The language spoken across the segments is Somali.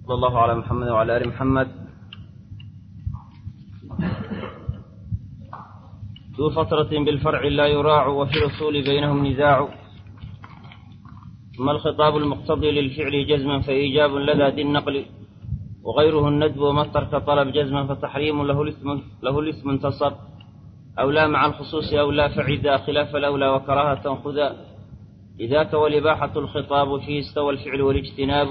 صلى الله على محمد وعلى آل محمد. ذو فترة بالفرع لا يراع وفي الأصول بينهم نزاع. ثم الخطاب المقتضي للفعل جزما فإيجاب لدى ذي النقل وغيره الندب وما الترك طلب جزما فتحريم له الاسم انتصب أو لا مع الخصوص أو لا فعدا خلاف الأولى وكراهة خذا لذاك والإباحة الخطاب فيه استوى الفعل والاجتناب.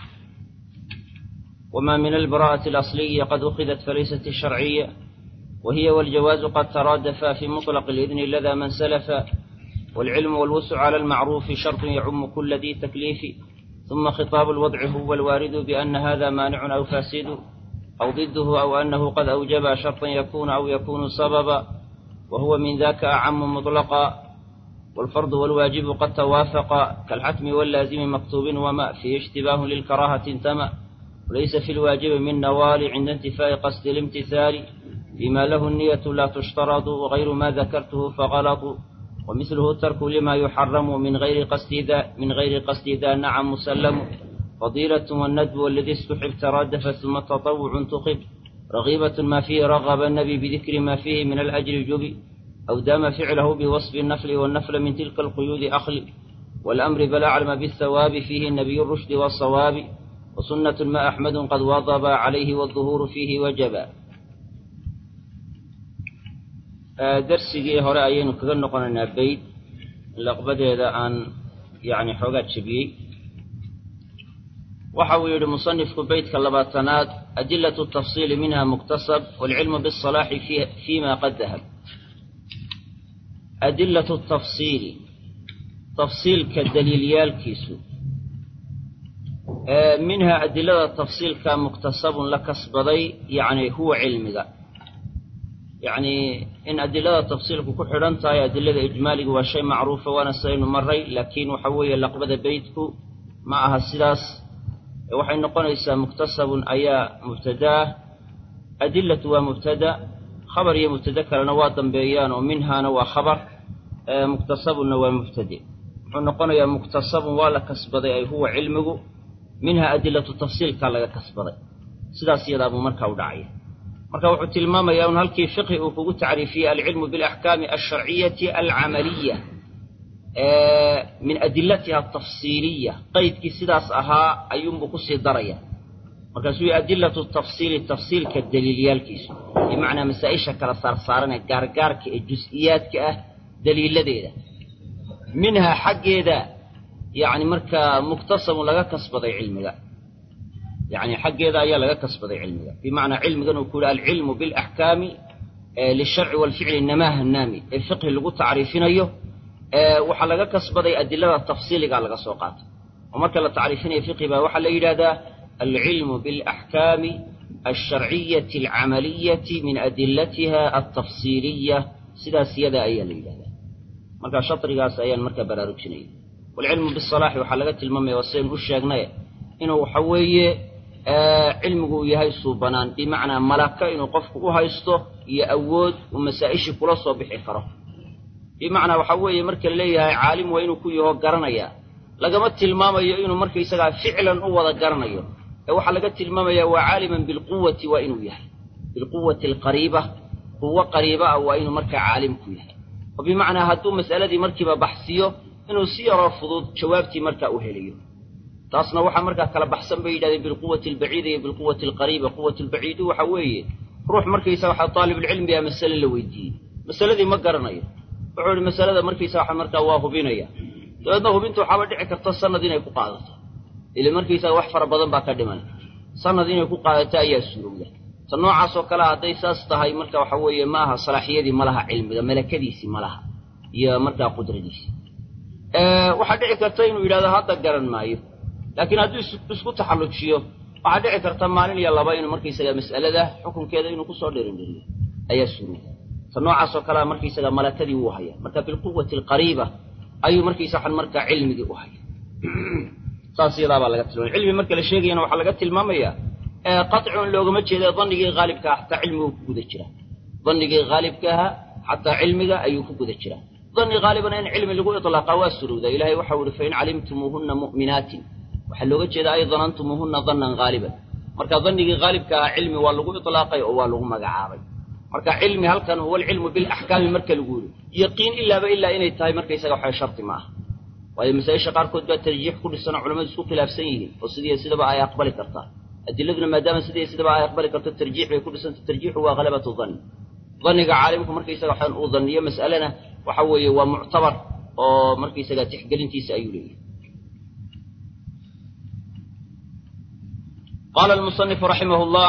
وما من البراءة الأصلية قد أخذت فليست الشرعية وهي والجواز قد ترادفا في مطلق الإذن لدى من سلف. والعلم والوسع على المعروف شرط يعم كل ذي تكليف. ثم خطاب الوضع هو الوارد بأن هذا مانع أو فاسد أو ضده أو أنه قد أوجب شرطا يكون أو يكون سببا وهو من ذاك أعم مطلقا. والفرض والواجب قد توافقا كالحتم واللازم مكتوب وما فيه اشتباه للكراهة انتمى. وليس في الواجب من نوال عند انتفاء قصد الامتثال بما له النية لا تشترط وغير ما ذكرته فغلط. ومثله الترك لما يحرم من غير قصد ذا نعم مسلم. فضيلة والندب والذي استحب ترادف ثم التطوع انتخب. رغيبة ما فيه رغب النبي بذكر ما فيه من الأجر جبي أو دام فعله بوصف النفل والنفل من تلك القيود أخل. والأمر بل أعلم بالثواب فيه النبي الرشد والصواب. وسنة ما أحمد قد واظب عليه والظهور فيه وجبا. درسigii hore ayaynu kaga noqonaynaa bayd laqbadeeda aan yani xoogaa jabiyey. waxa uu yidhi musanifku baydka 20aad adilatu tafsiili minha muktasab waalcilmu bisalaaxi fiima qad dahab. adilatu tafsiili tafsiilka daliilyaalkiisu minha adilada tafsiilka muktasabun la kasbaday yani huwa cilmiga يعني إن أدلة التفصيل كل حرنتها أدلة إجمالي وشيء معروف وأنا سين مري لكن وحوي لقبض بيتك معها السلاس وحين نقول إسا مكتسب أي مبتدا أدلة ومبتدا خبر هي مبتدا كالنواة بيان ومنها نوى خبر مكتسب نوى مبتدئ. نقول يا مكتسب ولا كسبضي أي هو علمه منها أدلة التفصيل كلا كسبضي سلاس يدا بمركة وداعية. marka wuxuu tilmaamayaa in halkii fiqhi uu kugu tacriifiyay al-ilmu bil ahkam ash-shar'iyyah al-amaliyah min adillatiha at-tafsiliyah qaydki sidaas ahaa ayuu ku sii daraya. marka suu adillatu at-tafsil tafsil ka daliilyaalkiisu bimaana masaa'isha kala saaran gaargaarka ee juz'iyaadka ah daliiladeeda minha xageeda yani marka muktasab laga kasbaday cilmiga يعني حق هذا يلا كسب علمه بمعنى علم كانوا يقول العلم بالأحكام للشرع والفعل النماه النامي الفقه اللي قلت تعريفين أيه وحلا كسب أدلة التفصيل على السوقات وما كلا تعريفين الفقه بقى وحلا إلى العلم بالأحكام الشرعية العملية من أدلتها التفصيلية سيدا أي اللي هذا مركا شطر قاس أي المركب براركشني. والعلم بالصلاح وحلا الممي والسين وشاقناه إنه حويه علمه يهيسو بنان بمعنى ملكة إنه قفه هيسته يأود ومسائش كل صبح كره بمعنى وحوي مركل ليه عالم وإنه كيه قرنيا لقمت الماما إنه مركل يسقى فعلا هو قرنيا وحلقت الماما وعالما بالقوة وإنه يهي بالقوة القريبة هو قريبة أو إنه مركل عالم كيه. وبمعنى هاتو مسألة دي مركبة بحثية إنه سيرا فضود شوابتي مركل أهليه taasna waxa marka kala baxsan bay yiraahdeen bil quwwati al ba'iida iyo bil quwwati al qariiba quwwati al ba'iida waxa weeye ruux markiisa waxa talib al ilmi ama mas'ala la weydiiyay mas'aladii ma garanayo wuxuu mas'alada markiisa waxa marka waa hubinaya dadna hubintu waxa dhici karta sanad inay ku qaadato ila markiisa wax fara badan baa ka dhiman sanad inay ku qaadato ayaa suurowda tan noocaas oo kala haday saas tahay marka waxa weeye maaha salaaxiyadii malaha cilmiga malakadiisi malaha iyo marka qudradiisi waxa dhici karta inuu yiraahdo hadda garan maayo لكن هذا يسكت تحلقشيو وعاد عكر تمانين يلا باين مركز سجى مسألة حكم كذا إنه كسر درندري أي سوري فنوع سكلا مركز سجى ملكدي وهاي مركب بالقوة القريبة أي مركز سحن مركب علم دي وهاي صاصي لا بالغت العلم مركب الشيء أنا وحلقت المامية قطع لو جمتش إذا ظني غالب كه حتى علمه كودشرا ظني غالب كه حتى علمه أيوه كودشرا ظني غالبا أن علم اللي هو إطلاق واسر وذا إلهي وحول فإن علمتموهن مؤمنات waxa looga jeedaa ay dhanantumuhunna dhannan ghaaliban marka dhannigii ghalibka cilmi waa lagu itlaaqay oo waa lagu magacaabay marka cilmi halkan huwa ilmu bil ahkaam marka lagu yiri yaqiin illa inay tahay marka isaga waxa sharti ma aha waayo masaa'isha qaarkood baa tarjiix ku dhisan culimadu isku khilaafsan yihiin oo sidaba ay aqbali kartaa adiladuna maadaama sidaba ay aqbali karto tarjiix bay ku dhisan tarjiixu waa ghalabatu dhann dhanniga caalimku marka isaga waxa uu dhanniyo mas'alana waxa weeye waa mu'tabar oo marka isaga tixgelintiisa ayuu leeyahay قال المصنف رحمه الله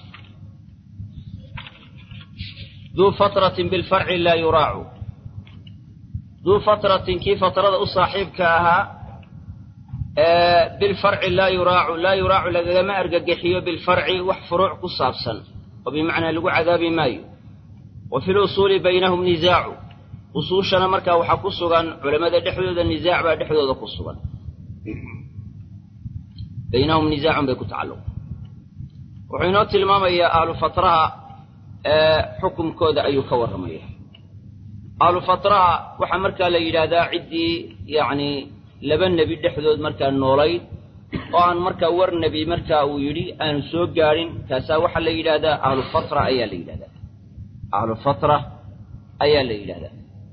ذو فترة بالفرع لا يراع ذو فترة كيف فترة صاحبك بالفرع لا يراع لما أرجحيه بالفرع وحفروع قصابسا وبمعنى لقوا عذاب ماي وفي الأصول بينهم نزاع أصوشنا مركا وحقصوا علماء دحدود النزاع بعد دحدود قصوا بينهم نزاع بيكو تعلق وحينات الماما يا أهل فترها حكم كودا أيو كورمية أهل فترها وحمركا ليلادا عدي يعني لبن نبي دحدود مركا النوري وأن مركا ور نبي مركا ويري أن سوق جارين كساوح ليلادا أهل فترة أي ليلادا أهل فترة أي ليلادا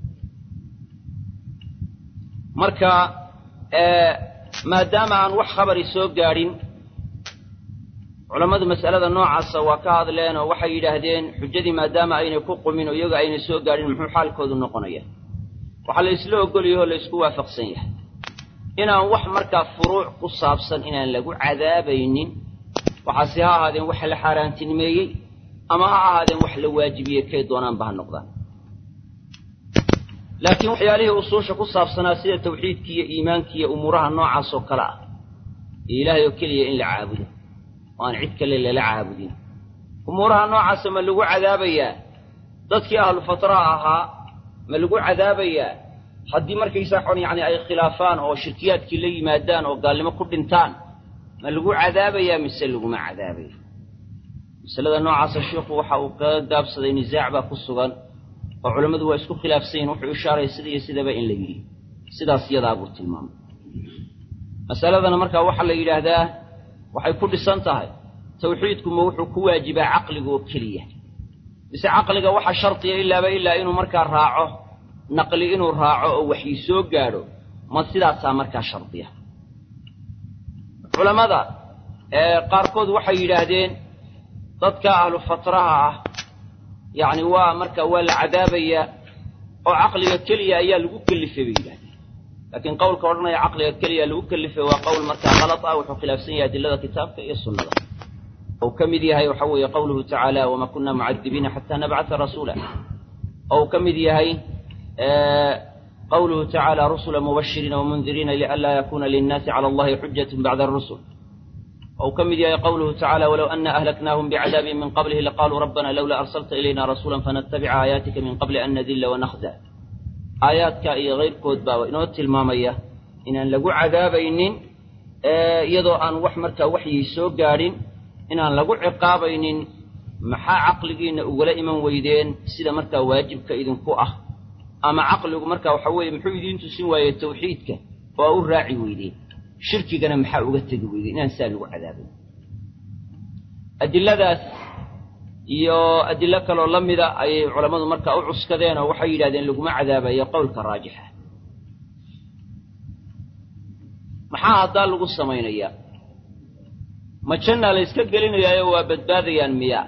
مركا ما دام عن وح خبر سوق جارين علماء مسألة النوع السواكا هذا لأنه وحي يدهدين حجدي ما دام أين يكوق منه يقع أين سوق جارين محو حال كود النقنية وحال يسلوه قول يهو ليسكوا فقسيه إنا وح مركا فروع قصابسا إنا لقوا عذابين وحاسيها هذين وح لحاران تنميي أما هذين وح لواجبية كيدونان بها النقضان لكن وحياله أصوش قصابسا ناسية توحيد كي إيمان كي أمورها النوع السوكلا إلهي وكلي إن لعابده وأنا عدك اللي لا عابدين أمورها نوعا سملقوا عذابيا ضدك أهل فتراها ملقوا عذابيا حدي مركي يساحون يعني أي خلافان أو شركيات كلي مادان أو قال لما كل انتان ملقوا عذابيا مسلقوا مع عذابيا مسألة نوعا الشيخ وحاوقا داب صدي نزاع باقصوغان وعلماء دوا يسكو خلاف سين وحي إشارة يسيدة بإن لقي سيدا سيدا أبو التلمام مسألة مركا وحا لقي هذا waxay ku dhisan tahay tawxiidku ma wuxuu ku waajibaa aqliga oo kaliya bise aqliga waxa shartiya ilaa inuu markaa raaco naqli inuu raaco oo waxii soo gaaro ma sidaas markaa shartiya culimada qaarkood waxay yiraahdeen dadka ahlu fatraha yani waa markaa waa la cadaabaya oo aqliga kaliya ayaa lagu kalifay لكن قول كورنا يا عقل الكلية لو كلفه وقول مركا غلط أو خلاف سيئة أدلة كتاب في السنة أو كمديها يحوي قوله تعالى وما كنا معذبين حتى نبعث رسولا أو كمديها قوله تعالى رسلا مبشرين ومنذرين لئلا يكون للناس على الله حجة بعد الرسل أو كمديها قوله تعالى ولو أن أهلكناهم بعذاب من قبله لقالوا ربنا لولا أرسلت إلينا رسولا فنتبع آياتك من قبل أن نذل ونخزى آياتك أي غير كود باوي نوت المامية إن لقوا عذابين يضو أن وحمرك وحي سوق جارين إن لقوا عقابين محا عقلين ولا إمام ويدين سيدا مركا واجبك إذن كوأه أما عقلك مركا وحوي محويدين تسوى توحيدك وأقول راعي ويدين شركي كان محا وقتك ويدين إن سالوا عذابين أدلة ذات iyo adilla kale oo lamida ay culimadu marka u cuskadeen oo waxay yiraahdeen lagu ma cadaabay qowlka raajixa maxaa hadda lagu sameeynaya ma janna la iska gelinayo waa badbaadayaan miya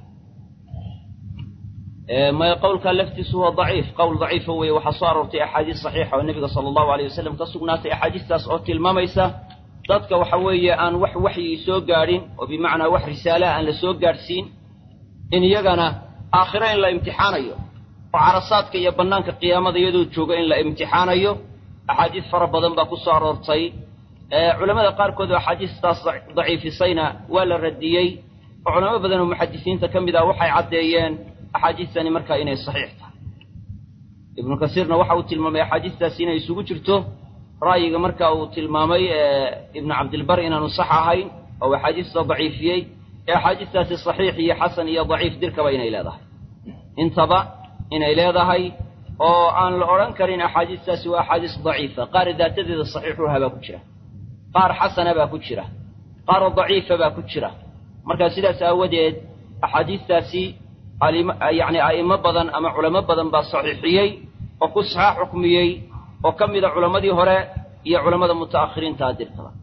ما يقول كلفتس هو ضعيف قول ضعيف هو وحصارتي أحاديث صحيحة والنبي صلى الله عليه وسلم كسقناس أحاديث تسعة المميسة ضدك وحوية أن وحي سوق جارين وبمعنى رسالة أن لسوق جارسين إن يجنا آخرين لا امتحان أيوه وعرصاتك يبنانك قيامة يدو تشوق إن لا امتحان أيوه أحاديث فربضن بقصارتي علماء قاركوا أحاديث ضعيف صينا ولا رديي علماء بدنهم محدثين تكمل وحي عديين أحاديث ثاني مركا إنه صحيح ابن كثيرنا وحاو تلمامي أحاديث ثاني يسوق جرته رأي مركا أو تلمامي ابن عبد البر إنه صحاهين أو أحاديث ضعيفية أحاديث ثاني صحيح هي حسن هي ضعيف درك بين إلى ذا انتبه إن إلى ذا هي أو أن الأوران كرين أحاديث ثاني وأحاديث ضعيفة قارد ذات الصحيح وهذا كله qaar xasana baa ku jira qaar daciifa baa ku jira marka sidaas aawadeed axaadiistaasi yani a'immo badan ama culamo badan baa saxiixiyey oo ku saxaax xukmiyey oo ka mida culammadii hore iyo culammada muta'akhiriinta dirtada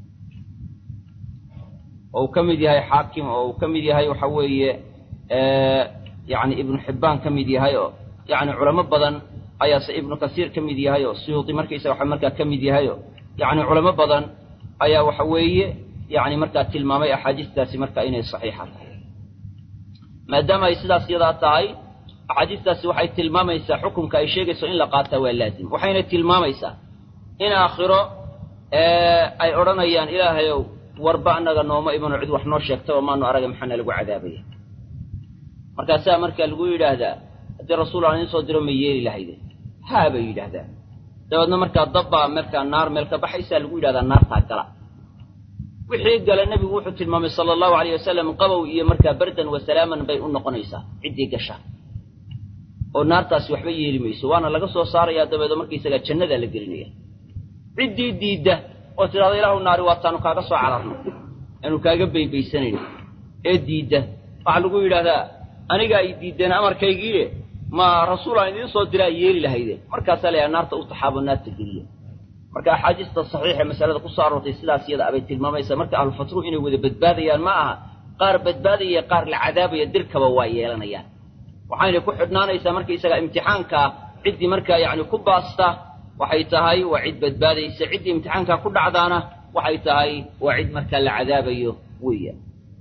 oo uu ka mid yahay xaakim oo uu ka mid yahay waxa weeye yani ibnu xibbaan ka mid yahay oo yani culamo badan ayaase ibnu kasiir ka mid yahay oo suyuuti markaysa waxa markaa ka mid yahay oo yani culamo badan ayaa waxa weeye yani markaa tilmaamay axaadiistaasi markaa inay saxiixa tahay maadaama ay sidaas yadaa tahay axaadiistaasi waxay tilmaamaysaa xukunka ay sheegayso in la qaataa waa laazim waxayna tilmaamaysaa in aakhiro ay odhanayaan ilaahayow warba annaga nooma imano cid wax noo sheegta oo maanu araga maxaana lagu cadaabaya markaasaa markaa lagu yidhaahdaa haddii rasuul aan idiin soo diro ma yeeli lahayde haa bay yidhaahdaan dabeedna markaa dabbaa markaa naar meel ka baxaysaa lagu yidhahdaa naartaa gala wixii gala nebigu wuxuu tilmaamay sala allahu alayh wasalam qabow iyo markaa bardan wa salaaman bay u noqonaysaa ciddii gasha oo naartaasi waxba yeeli mayso waana laga soo saarayaa dabeedo markaysagaa jannadaa la gelinaya ciddii diidda oo tidhahda ilaahu naari waataanu kaaga soo cararno aanu kaaga baybaysanayno ee diidda waxaa lagu yidhaahdaa anigaa i diiddeen amarkaygiile ma rasuul aan idiin soo diraa yeeli lahayde markaasaa layaha naarta u taxaabo naarta geliya marka axaadiista saxiixa masalada ku soo aroortay sidaas iyada abay tilmaamaysaa marka ahlufatruhu inay wada badbaadayaan ma aha qaar badbaadaya qaar la cadaabaya dirkaba waa yeelanayaan waxayna ku xidhnaanaysaa markaysaga imtixaanka ciddii markaa yani ku baasta waxay tahay waa cid badbaadaysa ciddii imtixaankaa ku dhacdaana waxay tahay waa cid markaa la cadaabayo weeyaan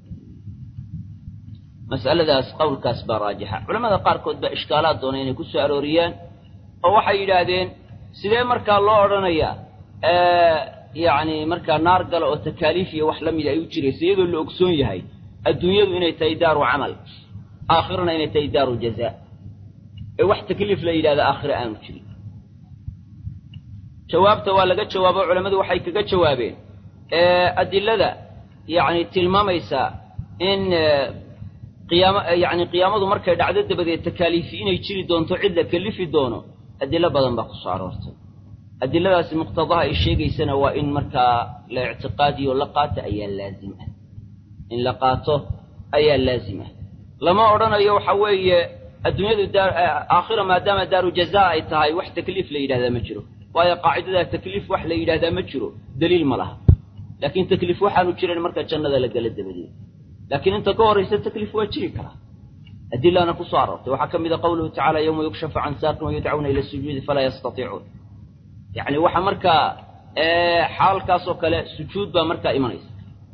mas'aladaas qowlkaas baa raajixa culamada qaarkood baa ishkaalaad doona inay ku soo arooriyaan oo waxay yidhaahdeen sidee markaa loo odhanayaa yani markaa naar gala oo takaaliif iyo wax la mida ay u jiraysa iyadoo la ogsoon yahay adduunyadu inay tahay daaru camal aakhirana inay tahay daaru jazaa ee wax takliif la yidhahda aakhire aanu jirin jawaabta waa laga jawaabo culammadu waxay kaga jawaabeen adilada yani tilmaamaysaa in qiyaamadu markay dhacdo dabadeed takaaliifi inay jiri doonto cid la kalifi doono adilo badan baa ku soo aroortay adiladaasi muqtadaha ay sheegaysana waa in markaa la ictiqaadiyo la qaato ayaa laazim ah in la qaato ayaa laazim ah lama odhanayo waxa weeye adduunyadu aakhira maadaama daaru jazaa ay tahay wax takliif la yidhahdaa ma jiro waayo qaacidada takliif wax la yidhahdaa ma jiro daliil ma laha laakiin takliif waxaanu jiran marka jannada la gala dabadeed laakiin inta ka horaysa takliif waa jiri karaa adilaana ku soo aroortay waxaa ka mid a qawluhu tacaala yawma yukshafu can saaqin wayudcauna ila sujuudi falaa yastatiicuun yani waxa markaa xaalkaasoo kale sujuud baa markaa imanaysa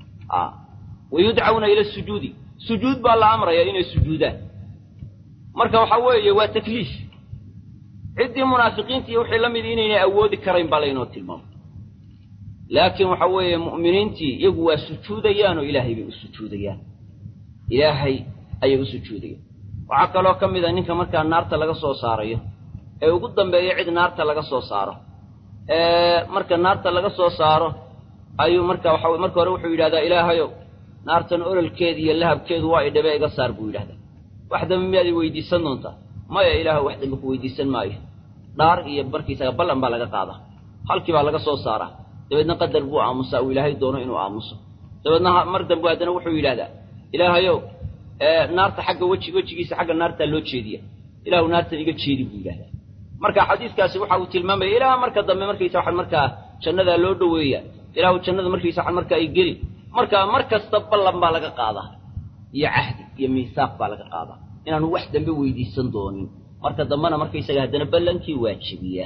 wayudcauna ila sujuudi sujuud baa la amraya inay sujuudaan marka waxa weeye waa takliif ciddii munaafiqiinta iyo wixii la mid inaynay awoodi karayn baa laynoo tilmaamay laakiin waxa weeye mu'miniintii iyagu waa sujuudayaan oo ilaahay bay u sujuudayaan ilaahay ayay u sujuudayaan waxaa kaloo ka mid a ninka markaa naarta laga soo saarayo ee ugu dambeeya cid naarta laga soo saaro marka naarta laga soo saaro ayuu marka waxa marka hore wuxuu yidhahdaa ilaahayow naartan ololkeeda iyo lahabkeedu waa idhabe iga saar buu yidhahdaa wax dambe miyaad i weydiisan doontaa maya ilaahu wax dambe ku weydiisan maayo dhaar iyo markiisaga ballan baa laga qaadaa halkii baa laga soo saaraa dabeedna qadar buu aamusaa uu ilaahay doono inuu aamuso dabeedna mar dambe haddana wuxuu yidhahdaa ilaahayow naarta xagga wejigiisa xagga naartaa loo jeediya ilaahu naartan iga jeedi buu yidhahdaa marka xadiiskaasi waxa uu tilmaamaya ilaa marka dambe markaysa waxaan markaa jannadaa loo dhoweeya ilaahu jannada markaysa waxaan markaa ay geli marka mar kasta ballan baa laga qaadaa iyo cahdi iyo miisaaq baa laga qaadaa inaanu wax dambe weydiisan doonin marka dambena markaysaga haddana ballankii waajibiyaa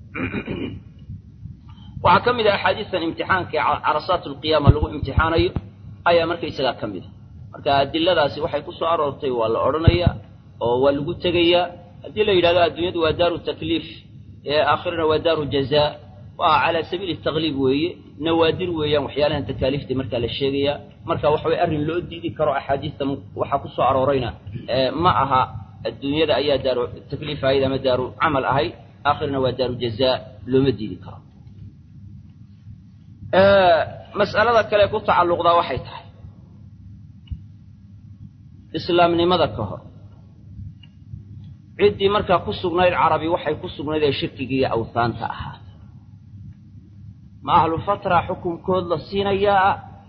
waxaa ka mid ah axaadiistan imtixaanka ee carasaat alqiyaama lagu imtixaanayo ayaa markaysagaa ka mid a marka adiladaasi waxay ku soo aroortay waa la odhanayaa oo waa lagu tegayaa haddii la yidhahdo adduunyadu waa daaru takliif aakhirana waa daaru jazaa waa calaa sabiili takliib weeye nawaadir weeyaan waxyaalahan takaaliifta markaa la sheegayaa marka waxa way arrin loo diidi karo axaadiista waxaa ku soo aroorayna ma aha adduunyada ayaa daaru takliif ahayd ama daaru camal ahayd aakhirana waa daaru jazaa looma diidi karo mas'alada kale ku tacalluqdaa waxay tahay islaamnimada ka hor ciddii markaa ku sugnayd carabi waxay ku sugnayd ee shirkiga iyo awhaanta ahaatay ma ahlu fatra xukunkood la siinayaa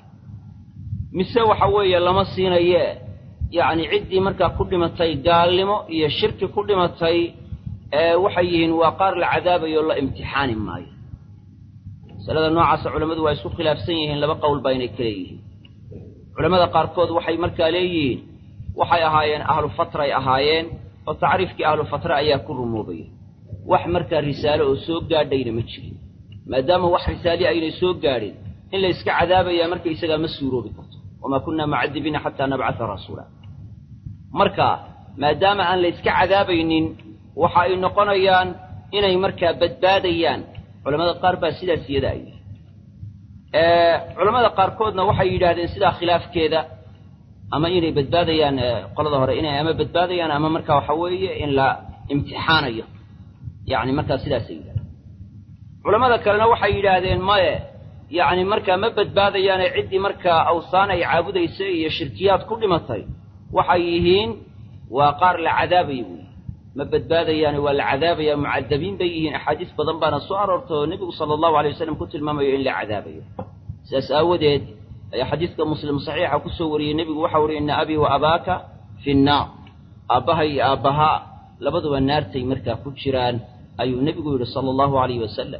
mise waxa weeye lama siinaye yacni ciddii markaa ku dhimatay gaalnimo iyo shirki ku dhimatay waxay yihiin waa qaar la cadaabayo la imtixaani maayo masalada noocaasa culammadu waa isku khilaafsan yihiin laba qowl baa inay kala yihiin culamada qaarkood waxay markaa leeyihiin waxay ahaayeen ahlu fatray ahaayeen oo tacriifkii ahlu fatra ayaa ku rumoobaya wax markaa risaalo oo soo gaadhayna ma jirin maadaama wax risaali aynay soo gaadhin in la iska cadaabayaa marka isagaa ma suuroobi karto wamaa kunnaa mucadibiina xataa nabcata rasuula marka maadaama aan la iska cadaabaynin waxa ay noqonayaan inay markaa badbaadayaan culamada qaar baa sidaas iyada ay culamada qaarkoodna waxay yidhaahdeen sidaa khilaafkeeda ama inay badbaadayaan qolada hore inay ama badbaadayaan ama markaa waxa weeye in la imtixaanayo yacni markaa sidaasay yidhahdeen culamada kalena waxay yidhaahdeen maye yacni markaa ma badbaadayaane ciddii markaa awsaan ay caabudaysay iyo shirkiyaad ku dhimatay waxay yihiin waa qaar la cadaabayo weeye ma badbaadayaane waa la cadaabayaa mucadabiin bay yihiin axaadiis badan baana soo aroortay oo nebigu sala allahu alay wasalam ku tilmaamayo in la cadaabayo sidaas aawadeed ayaa xadiiska muslim saxiixa ku soo wariyey nebigu waxa uhi inna abii wa abaaka fi nnaar aabbahay iyo aabbahaa labaduba naartay markaa ku jiraan ayuu nebigu yidhi sala allahu alayhi wasalam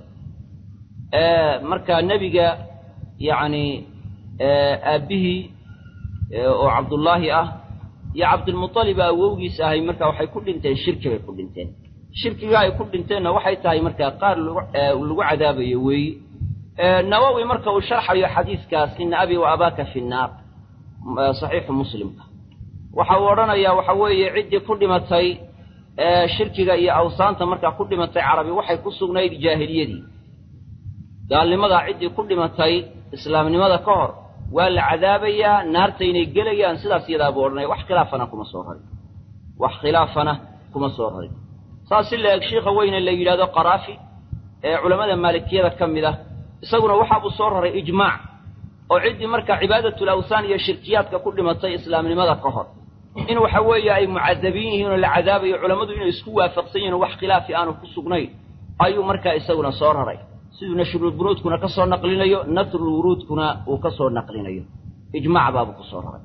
markaa nebiga yacni aabbihii oo cabdullaahi ah iyo cabdilmuطalib awowgiis ahay marka waxay ku dhinteen shirki bay ku dhinteen shirkiga ay ku dhinteenna waxay tahay markaa qaar lagu cadaabayo weeye nawowi marka uu sharxayo xadiiskaas ina abii wa abaaka fi nnaar saxiixu muslimka waxa uu odhanayaa waxa weeye ciddii ku dhimatay shirkiga iyo awsaanta markaa ku dhimatay carabi waxay ku sugnayd jaahiliyadii gaalnimadaa ciddii ku dhimatay islaamnimada ka hor waa la cadaabayaa naarta inay gelayaan sidaas iyadaa buu odhanaya wax khilaafana kuma soo rarin wax khilaafana kuma soo rarin saas si la-eg shiikha weyne la yidhahdo qaraafi ee culammada maalikiyada ka mid ah isaguna waxaabuu soo raray ijmaac oo ciddii markaa cibaadatul awsaan iyo shirkiyaadka ku dhimatay islaamnimada ka hor in waxa weeye ay mucadabiin yihiin oo la cadaabayo culammadu inay isku waafaqsan yihin oo wax khilaafi aanu ku sugnayn ayuu markaa isaguna soo raray siduu nashrulbunuudkuna ka soo naqlinayo nasrulwuruudkuna uu ka soo naqlinayo ijmaac baabuu ku soo raray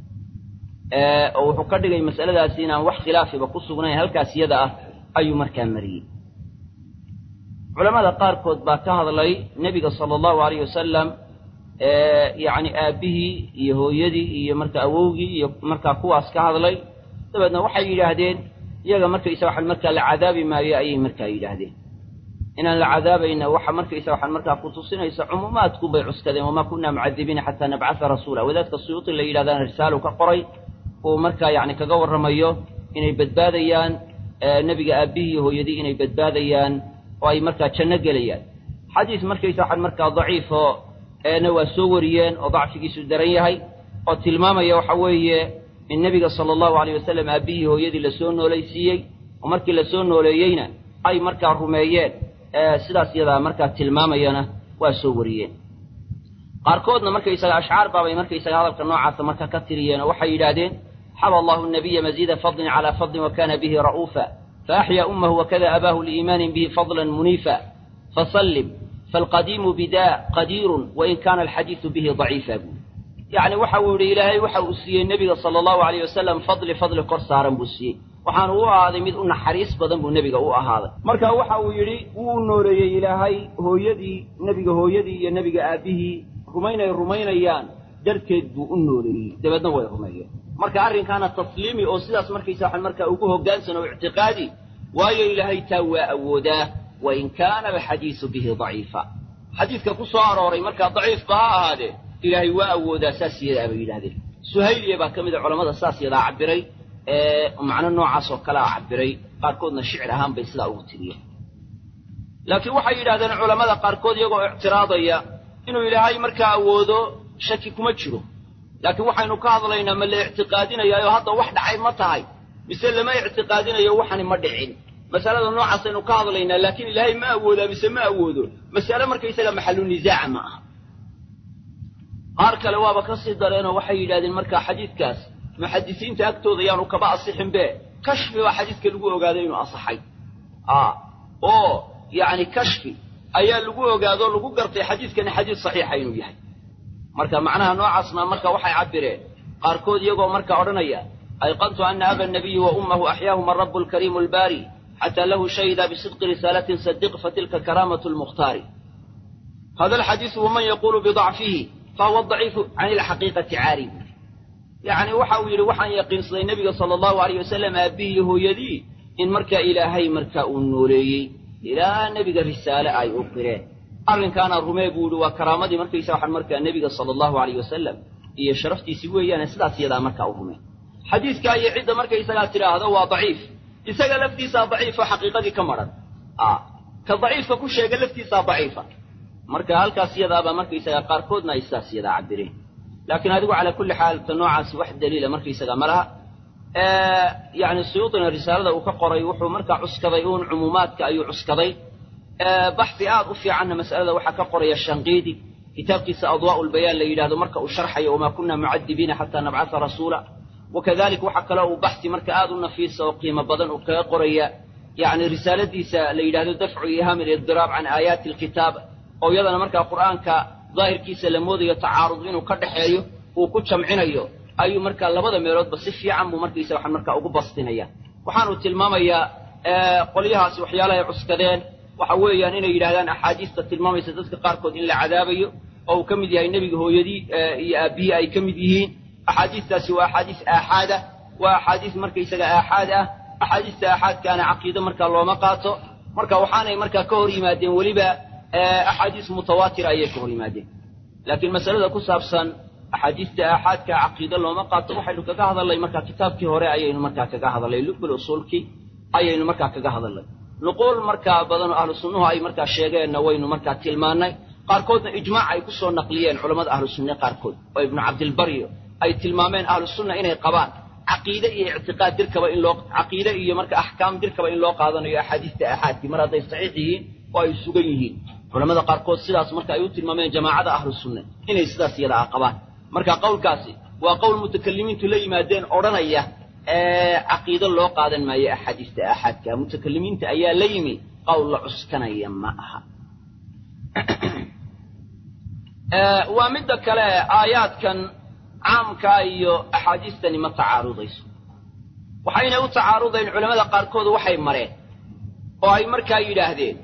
oo wuxuu ka dhigay mas'aladaasi inaan wax khilaafiba ku sugnayn halkaas iyada ah ayuu markaa mariyey culamada qaarkood baa ka hadlay nebiga sala allahu alayh wasalam yacni aabbihii iyo hooyadii iyo marka awowgii iyo markaa kuwaas ka hadlay dabeedna waxay yidhaahdeen iyaga markaysa waxaan markaa la cadaabi maayo ayay markaa yidhaahdeen inaan la cadaabayna waxa markaysa waxaan markaa ku tusinaysa cumuumaadku bay cuskadeen wamaa kunnaa mucadibiina xataa nabcatha rasuula wadaadka suyuuti la yidhahdaan risaalu ka qoray uu markaa yacni kaga warramayo inay badbaadayaan nebiga aabbihii hooyadii inay badbaadayaan oo ay markaa janno gelayaan xadiis markaysa waxaan markaa daciifo na waa soo wariyeen oo dacfigiisu daran yahay oo tilmaamaya waxa weeye in nebiga sala allahu alayh wasalam aabbihii hooyadii lasoo noolaysiiyey oo markii lasoo nooleeyeyna ay markaa rumeeyeen sidaas iyadaa markaa tilmaamayana waa soo wariyeen qaarkoodna markaysaga ashcaar baabay markaysaga hadalka noocaasa marka ka tiriyeen oo waxay yidhaahdeen xaba allahu nabiya maziida fadlin calaa fadlin wakana bihi ra'uufa faaxyaa ummahu wakada abaahu liiimaanin bihi fadlan muniifa fasallim faalqadiimu bidaa qadiirun wain kaana alxadiidu bihi daciifa buu yacni waxa uu yidhi ilaahay waxa uu siiyey nebiga sala allahu alayh wasalam fadli kor saaran buu siiyey waxaanu u ahaaday mid u naxariis badan buu nebiga u ahaaday marka waxa uu yidhi wuu nooleeyey ilaahay hooyadii iyo nebiga aabbihii rumaynay rumaynayaan darteed buu u nooleeyey dabeedna way rumeeyeen marka arrinkaana tasliimi oo sidaas markaysa waxaan markaa ugu hoggaansan oo ictiqaadi waayo ilaahay taa waa awoodaa wain kaana alxadiisu bihi daciifa xadiidka ku soo arooray markaa daciifba ha ahaadee ilaahay waa awoodaa saas iyadaa bay yidhahdeen suhayliya baa ka mid a culammada saas iyadaa cabbiray macno noocaas oo kalea cabbiray qaarkoodna shicir ahaan bay sidaa ugu tiriyeen laakiin waxay yidhahdeen culammada qaarkood iyagoo ictiraadaya inuu ilaahay markaa awoodo shaki kuma jiro laakiin waxaynu ka hadlaynaa ma la ictiqaadinayaayo hadda wax dhacay ma tahay mise lama ictiqaadinayo waxani ma dhicin masalada noocaasaynu ka hadlaynaa laakiin ilaahay ma awoodaa mise ma awoodo masale markaysaga maxalu nisaaca ma aha qaar kale waaba ka sii dareenoo waxay yidhahdeen markaa xadiidkaas muxadisiinta agtooda yaanu kaba asixinbe kashfi baa xadiidka lagu ogaaday inuu asaxay oo yacni kashfi ayaa lagu ogaado lagu gartay xadiiskani xadiis saxiixa inuu yahay marka macnaha noocaasna marka waxay cabireen qaarkood iyagoo marka odhanaya ayqantu anna aba nabiyi wa ummahu axyaahuma rabbu lkariimu albaari xataa lahu shahida bisidqi risaalatin sadiq fatilka karaamatu lmukhtaari hada alxadiisu waman yaquulu bidacfihi fahuwa daciifu can ilxaqiiqati caari yacni waxa uu yidhi waxaan yaqiinsaday nebiga sala allahu alayh wasalam aabbihii iyo hooyadii in markaa ilaahay marka uu nooleeyey ilaa nebiga risaale ay u qireen arrinkaana rumee buu yidhi waa karaamadii markaysa waxaan markaa nebiga sala allahu alayh wasalam iyo sharaftiisii weeyaane sidaas iyadaa markaa u rumeen xadiiska iyo cidda markaysagaa tidhaahdo waa daciif isaga laftiisaa daciifo xaqiiqadii ka madhan ka daciifka ku sheega laftiisaa daciifa marka halkaas iyadaabaa markaysagaa qaarkoodna ay sidaas iyadaa cabireen laakiin adigu calaa kulli xaal ta noocaasi wax daliila markaysagaa ma laha yacni suyuudina risaalada uu ka qoray wuxuu markaa cuskaday uun cumuumaadka ayuu cuskaday baxfi aad u fiicanna mas'alada waxaa ka qoraya shanqiidi kitaabkiisa adwaa'u lbayaan la yidhahdo marka uu sharxayo wamaa kunna mucadibiina xataa nabcatha rasuula wakadalik waxaa kaloo uu baxsi marka aad u nafiisa oo qiimo badan uu kaga qoraya yacni risaaladiisa la yidhahdo dafcu ihaami lidiraab can aayaati alkitaab oo iyadana markaa qur'aanka daahirkiisa la moodayo tacaarud inuu ka dhaxeeyo uu ku jamcinayo ayuu markaa labada meeloodba si fiican buu markaysa waxaan markaa ugu bastinaya waxaanu tilmaamayaa qolyahaasi waxyaalaha ay cuskadeen waxa weeyaan inay yidhahdaan axaadiista tilmaamaysa dadka qaarkood in la cadaabayo oo uu ka mid yahay nebiga hooyadii iyo aabbihii ay ka mid yihiin axaadiistaasi waa axaadiis aaxaada waa axaadiis markaysaga aaxaad ah axaadiista aaxaadkaana caqiido markaa looma qaato marka waxaanay markaa ka hor yimaadeen weliba axaadiis mutawaatira ayay ka hor yimaadeen laakiin masalada ku saabsan axaadiista aaxaadka caqiido looma qaato waxaynu kaga hadalnay markaa kitaabkii hore ayaynu markaa kaga hadalnay lubul usuulkii ayaynu markaa kaga hadalnay nuquul markaa badanoo ahlu sunnuhu ay markaa sheegeenna waynu markaa tilmaannay qaarkoodna ijmaac ay ku soo naqliyeen culammada ahlu sunne qaarkood oo ibnu cabdilbaryo ay tilmaameen ahlu sunna inay qabaan caqiide iyo ictiqaad dirkaba in loo caqiide iyo marka axkaam dirkaba in loo qaadanayo axaadiista aaxaadkii mar hadday saxiix yihiin oo ay sugan yihiin culamada qaarkood sidaas marka ay u tilmaameen jamaacada ahlu sunne inay sidaas iyada a qabaan marka qowlkaasi waa qowl mutakalimiintu la yimaadeen odhanaya caqiido loo qaadan maayo axaadiista aaxaadka mutakalimiinta ayaa la yimi qowl la cuskanaya ma aha waa midda kale aayaadkan caamkaa iyo axaadiistani ma tacaarudayso waxayna u tacaarudayn culamada qaarkood waxay mareen oo ay markaa yidhaahdeen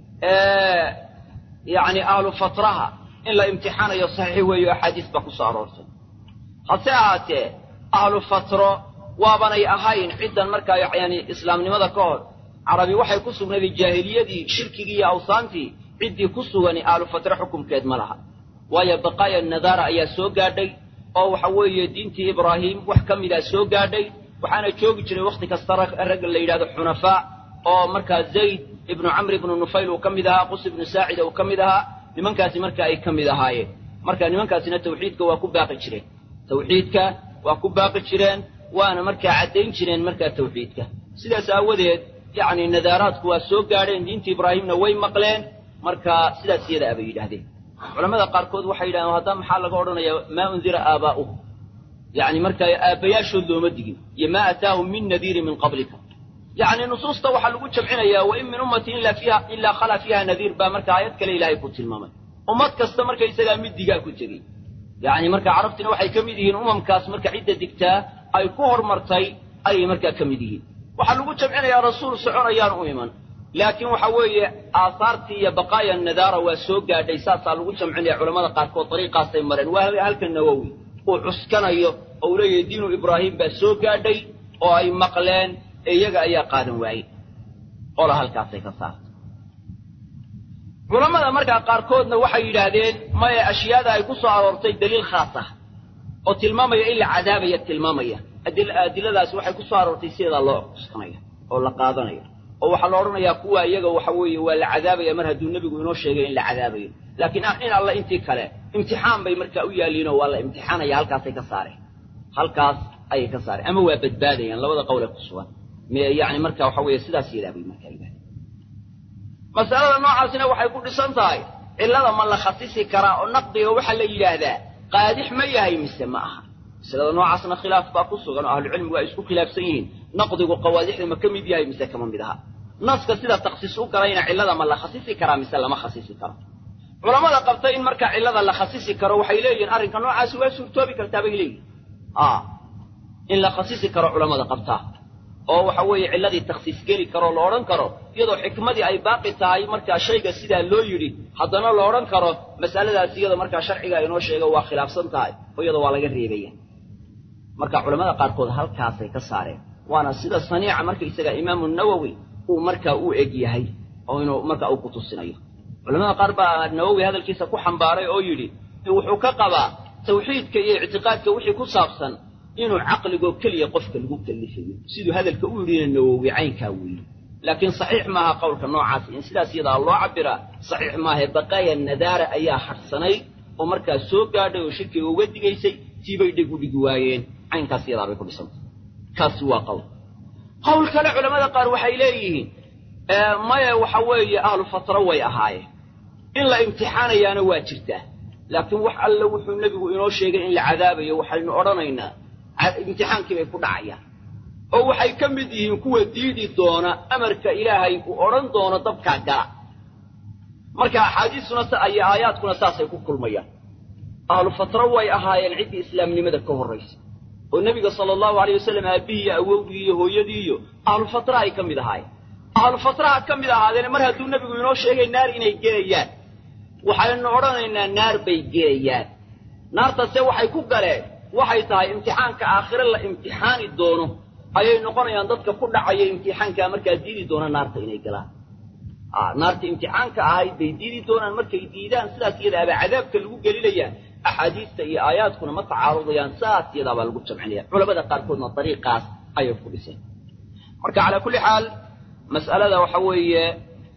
yacni ahlu fatraha in la imtixaanayo saxiix weeyo axaadiis baa ku soo aroortay hase ahaatee ahlu fatro waabanay ahayn ciddan markaa yani islaamnimada ka hor carabi waxay ku sugnaaday jaahiliyadii shirkigii iyo awsaantii ciddii ku sugani ahlu fatre xukumkeed ma laha waayo baqaaya nadaara ayaa soo gaadhay oo waxa weeye diintii ibraahim wax ka midaa soo gaadhay waxaana joogi jiray wakhti kasta ragga la yidhahdo xunafaa oo markaa zayd ibnu camr ibnu nufayl uu ka mid ahaa qus ibnu saacida uu ka mid ahaa nimankaasi marka ay ka mid ahaayeen marka nimankaasina tawxiidka waa ku baaqi jireen tawxiidka waa ku baaqi jireen waana markaa caddayn jireen markaa tawxiidka sidaas aawadeed yacni nadaaraadku waa soo gaadheen diintii ibraahimna way maqleen marka sidaas iyada abay yidhaahdeen culamada qaarkood waxay yidhahdeen hadda maxaa laga odhanayaa maa undira aabaa'uhu yacni markaa aabbayaashood looma digin iyo maa ataahum min nadiirin min qablika yacni nusuusta waxaa lagu jamcinayaa wain min ummatin ilaa khalaa fiiha nadiir baa marka aayad kale ilaahay ku tilmaamay ummad kasta markaysagaa mid digaa ku tegey yacni marka carabtina waxay ka mid yihiin umamkaas marka cidda digtaa ay ku hormartay ayay markaa ka mid yihiin waxaa lagu jamcinayaa rasuul soconayaan u iman laakiin waxa weeye aahaartii iyo baqaaya nadaara waa soo gaadhay saasaa lagu jamcinaya culamada qaarkood dariiqaasay mareen waa halka nawowi uu cuskanayo oo uu leeyahay diinu ibraahim baa soo gaadhay oo ay maqleen ee iyaga ayaa qaadan waayey qola halkaasay ka saartay culamada markaa qaarkoodna waxay yidhaahdeen maya ashyaada ay ku soo aroortay daliil khaas ah oo tilmaamaya in la cadaabaya tilmaamaya adiladaasi waxay ku soo aroortay sideedaa loo cuskanaya oo la qaadanaya oo waxaa la odhanayaa kuwa iyaga waxa weeye waa la cadaabaya mar hadduu nebigu inoo sheegay in la cadaabayo laakiin in alla intii kale imtixaan bay markaa u yaalliinoo waa la imtixaanaya halkaasay ka saareen halkaas ayay ka saareen ama waa badbaadayaan labada qowle ku sugan yani marka waxa weeye sidaas yadaa bay markaa yidhahdeen masalada noocaasina waxay ku dhisan tahay cillada ma la khasisi karaa oo naqdiga waxaa la yidhaahdaa qaadix ma yahay mise ma aha masalada noocaasna khilaaf baa ku sugan oo ahlucilmigu ay isku khilaafsan yihiin naqdigu qawaadixda ma ka mid yahay mise kama mid aha naska sida takhsiis u galayna cillada ma la khasisi karaa mise lama khasisi karo culamada qabta in marka cillada la khasisi karo waxay leeyihiin arrinka noocaasi waa suurtoobi kartaa bay leeyihiin in la khasisi karo culamada qabta oo waxa weeye cilladii takhsiis geli karo la odhan karo iyadoo xikmadii ay baaqi tahay markaa shayga sidaa loo yidhi haddana la odhan karo mas'aladaas iyadoo markaa sharciga inoo sheega waa khilaafsan tahay oo iyadoo waa laga reebaya marka culamada qaarkood halkaasay ka saareen waana sida saniica markaysaga imaamu nawowi uu markaa u eg yahay oo inuu markaa uu ku tusinayo culamada qaar baa nawowi hadalkiisa ku xambaaray oo yidhi wuxuu ka qabaa tawxiidka iyo ictiqaadka wixii ku saabsan inuu caqligoo keliya qofka lagu kalifayo siduu hadalka u yidhina nawowi caynkaa weeye laakiin saxiix maaha qowlka noocaas in sidaas iyadaa loo cabiraa saxiix maaha baqaaya nadaara ayaa hadhsanay oo markaa soo gaadhay oo shirkiga uga digaysay tiibay dheg u dhigi waayeen caynkaas iyadaa bay ku dhisantay kaasi waa qowl kale culamada qaar waxay leeyihiin maya waxa weeye ahlu fatro way ahaayeen in la imtixaanayaana waa jirtaa laakiin wax alla wuxuu nebigu inoo sheegay in la cadaabayo waxaynu odhanaynaa imtixaankii bay ku dhacayaan oo waxay ka mid yihiin kuwa diidi doona amarka ilaahay uu odhan doono dabkaa gala marka axaadiistuna iyo aayaadkuna saasay ku kulmayaan ahlu fatro way ahaayeen ciddii islaamnimada ka horraysa oo nebiga sala allahu alayh wasalam aabbihii iyo awowgii iyo hooyadii iyo ahlu fatra ay ka mid ahaayeen ahlu fatraha ka mid ahaadeene mar hadduu nebigu inoo sheegay naar inay gelayaan waxaynu odhanaynaa naar bay gelayaan naartase waxay ku galeen waxay tahay imtixaanka aakhire la imtixaani doono ayay noqonayaan dadka ku dhacaya imtixaankaa markaa diidi doona naarta inay galaan naarta imtixaanka ahayd bay diidi doonaan markay diidaan sidaas iyadaabaa cadaabka lagu gelinayaa axaadiista iyo aayaadkuna ma tacaarudayaan saas iyadaabaa lagu jamcinaya culamada qaarkoodna dariiqaas ayay ku dhiseen marka calaa kulli xaal mas'alada waxa weeye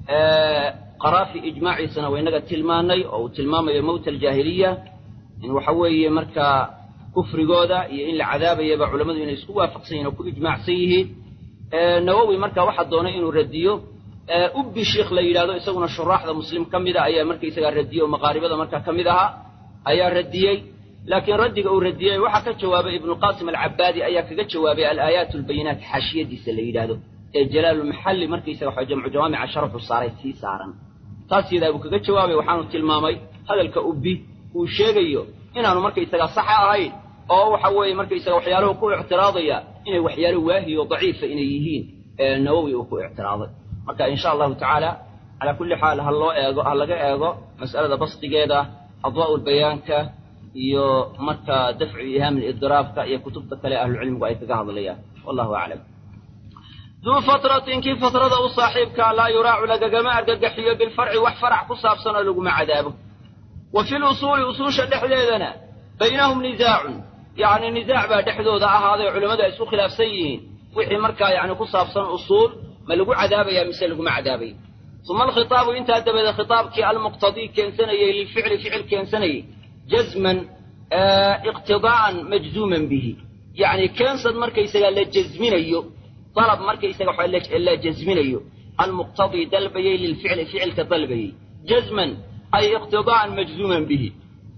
qaraafi ijmaaciisana waynaga tilmaanay oo uu tilmaamayo mawta aljaahiliya in waxa weeye markaa kufrigooda iyo in la cadaabayaba culammadu inay isku waafaqsan yihin oo ku ijmaacsan yihiin nawowi marka waxaa doonay inuu radiyo ubbi sheikh la yidhahdo isaguna shuraaxda muslim ka mida ayaa markaysagaa radiyey oo maqaaribada markaa ka mid ahaa ayaa radiyey laakiin raddiga uu radiyey waxaa ka jawaabay ibnuqaasim alcabaadi ayaa kaga jawaabay alaayaat albayinaat xaashiyadiisa la yidhaahdo ee jalaalulmaxalli markaysaga waxa jamcu jawaamica sharaxu saaray sii saaran taas yadaa buu kaga jawaabay waxaanu tilmaamay hadalka ubbi uu sheegayo inaanu markaysagaa saxa ahayn oo waxa weeye markaysaga waxyaaluhu ku ictiraadaya inay waxyaalo waahi oo daciifa inay yihiin nawowi uu ku ictiraaday marka insha allahu tacaala calaa kulli xaal ha laga eego mas'alada basdigeeda adwaa'u lbayaanka iyo marka dafcu ihaami lidiraabka iyo kutubta kale ahlucilmigu ay kaga hadlayaan wallahu aclam duu fatratin kii fatrada u saaxiibkaa laa yuraacu lagagama argagaxiyo bilfarci wax farac ku saabsanoo laguma cadaabo wa fi lusuuli usuusha dhexdeedana baynahum nisaacun yacni nisaac baa dhexdooda ahaaday culammadu ay isku khilaafsan yihiin wixii markaa yacni ku saabsan usuul ma lagu cadaabayaa mise laguma cadaabaya uma alkhitaabu intaa dabadeed khitaabkii almuqtadii keensanayey lilficli ficil keensanayey jazman iqtidaa'an majzuuman bihi yacni keensad markaysagaa la jazminayo dalab markaysaga waxa la jazminayo almuqtadii dalbayey lilficli ficilka dalbayey jazman ay iqtidaa'an majzuuman bihi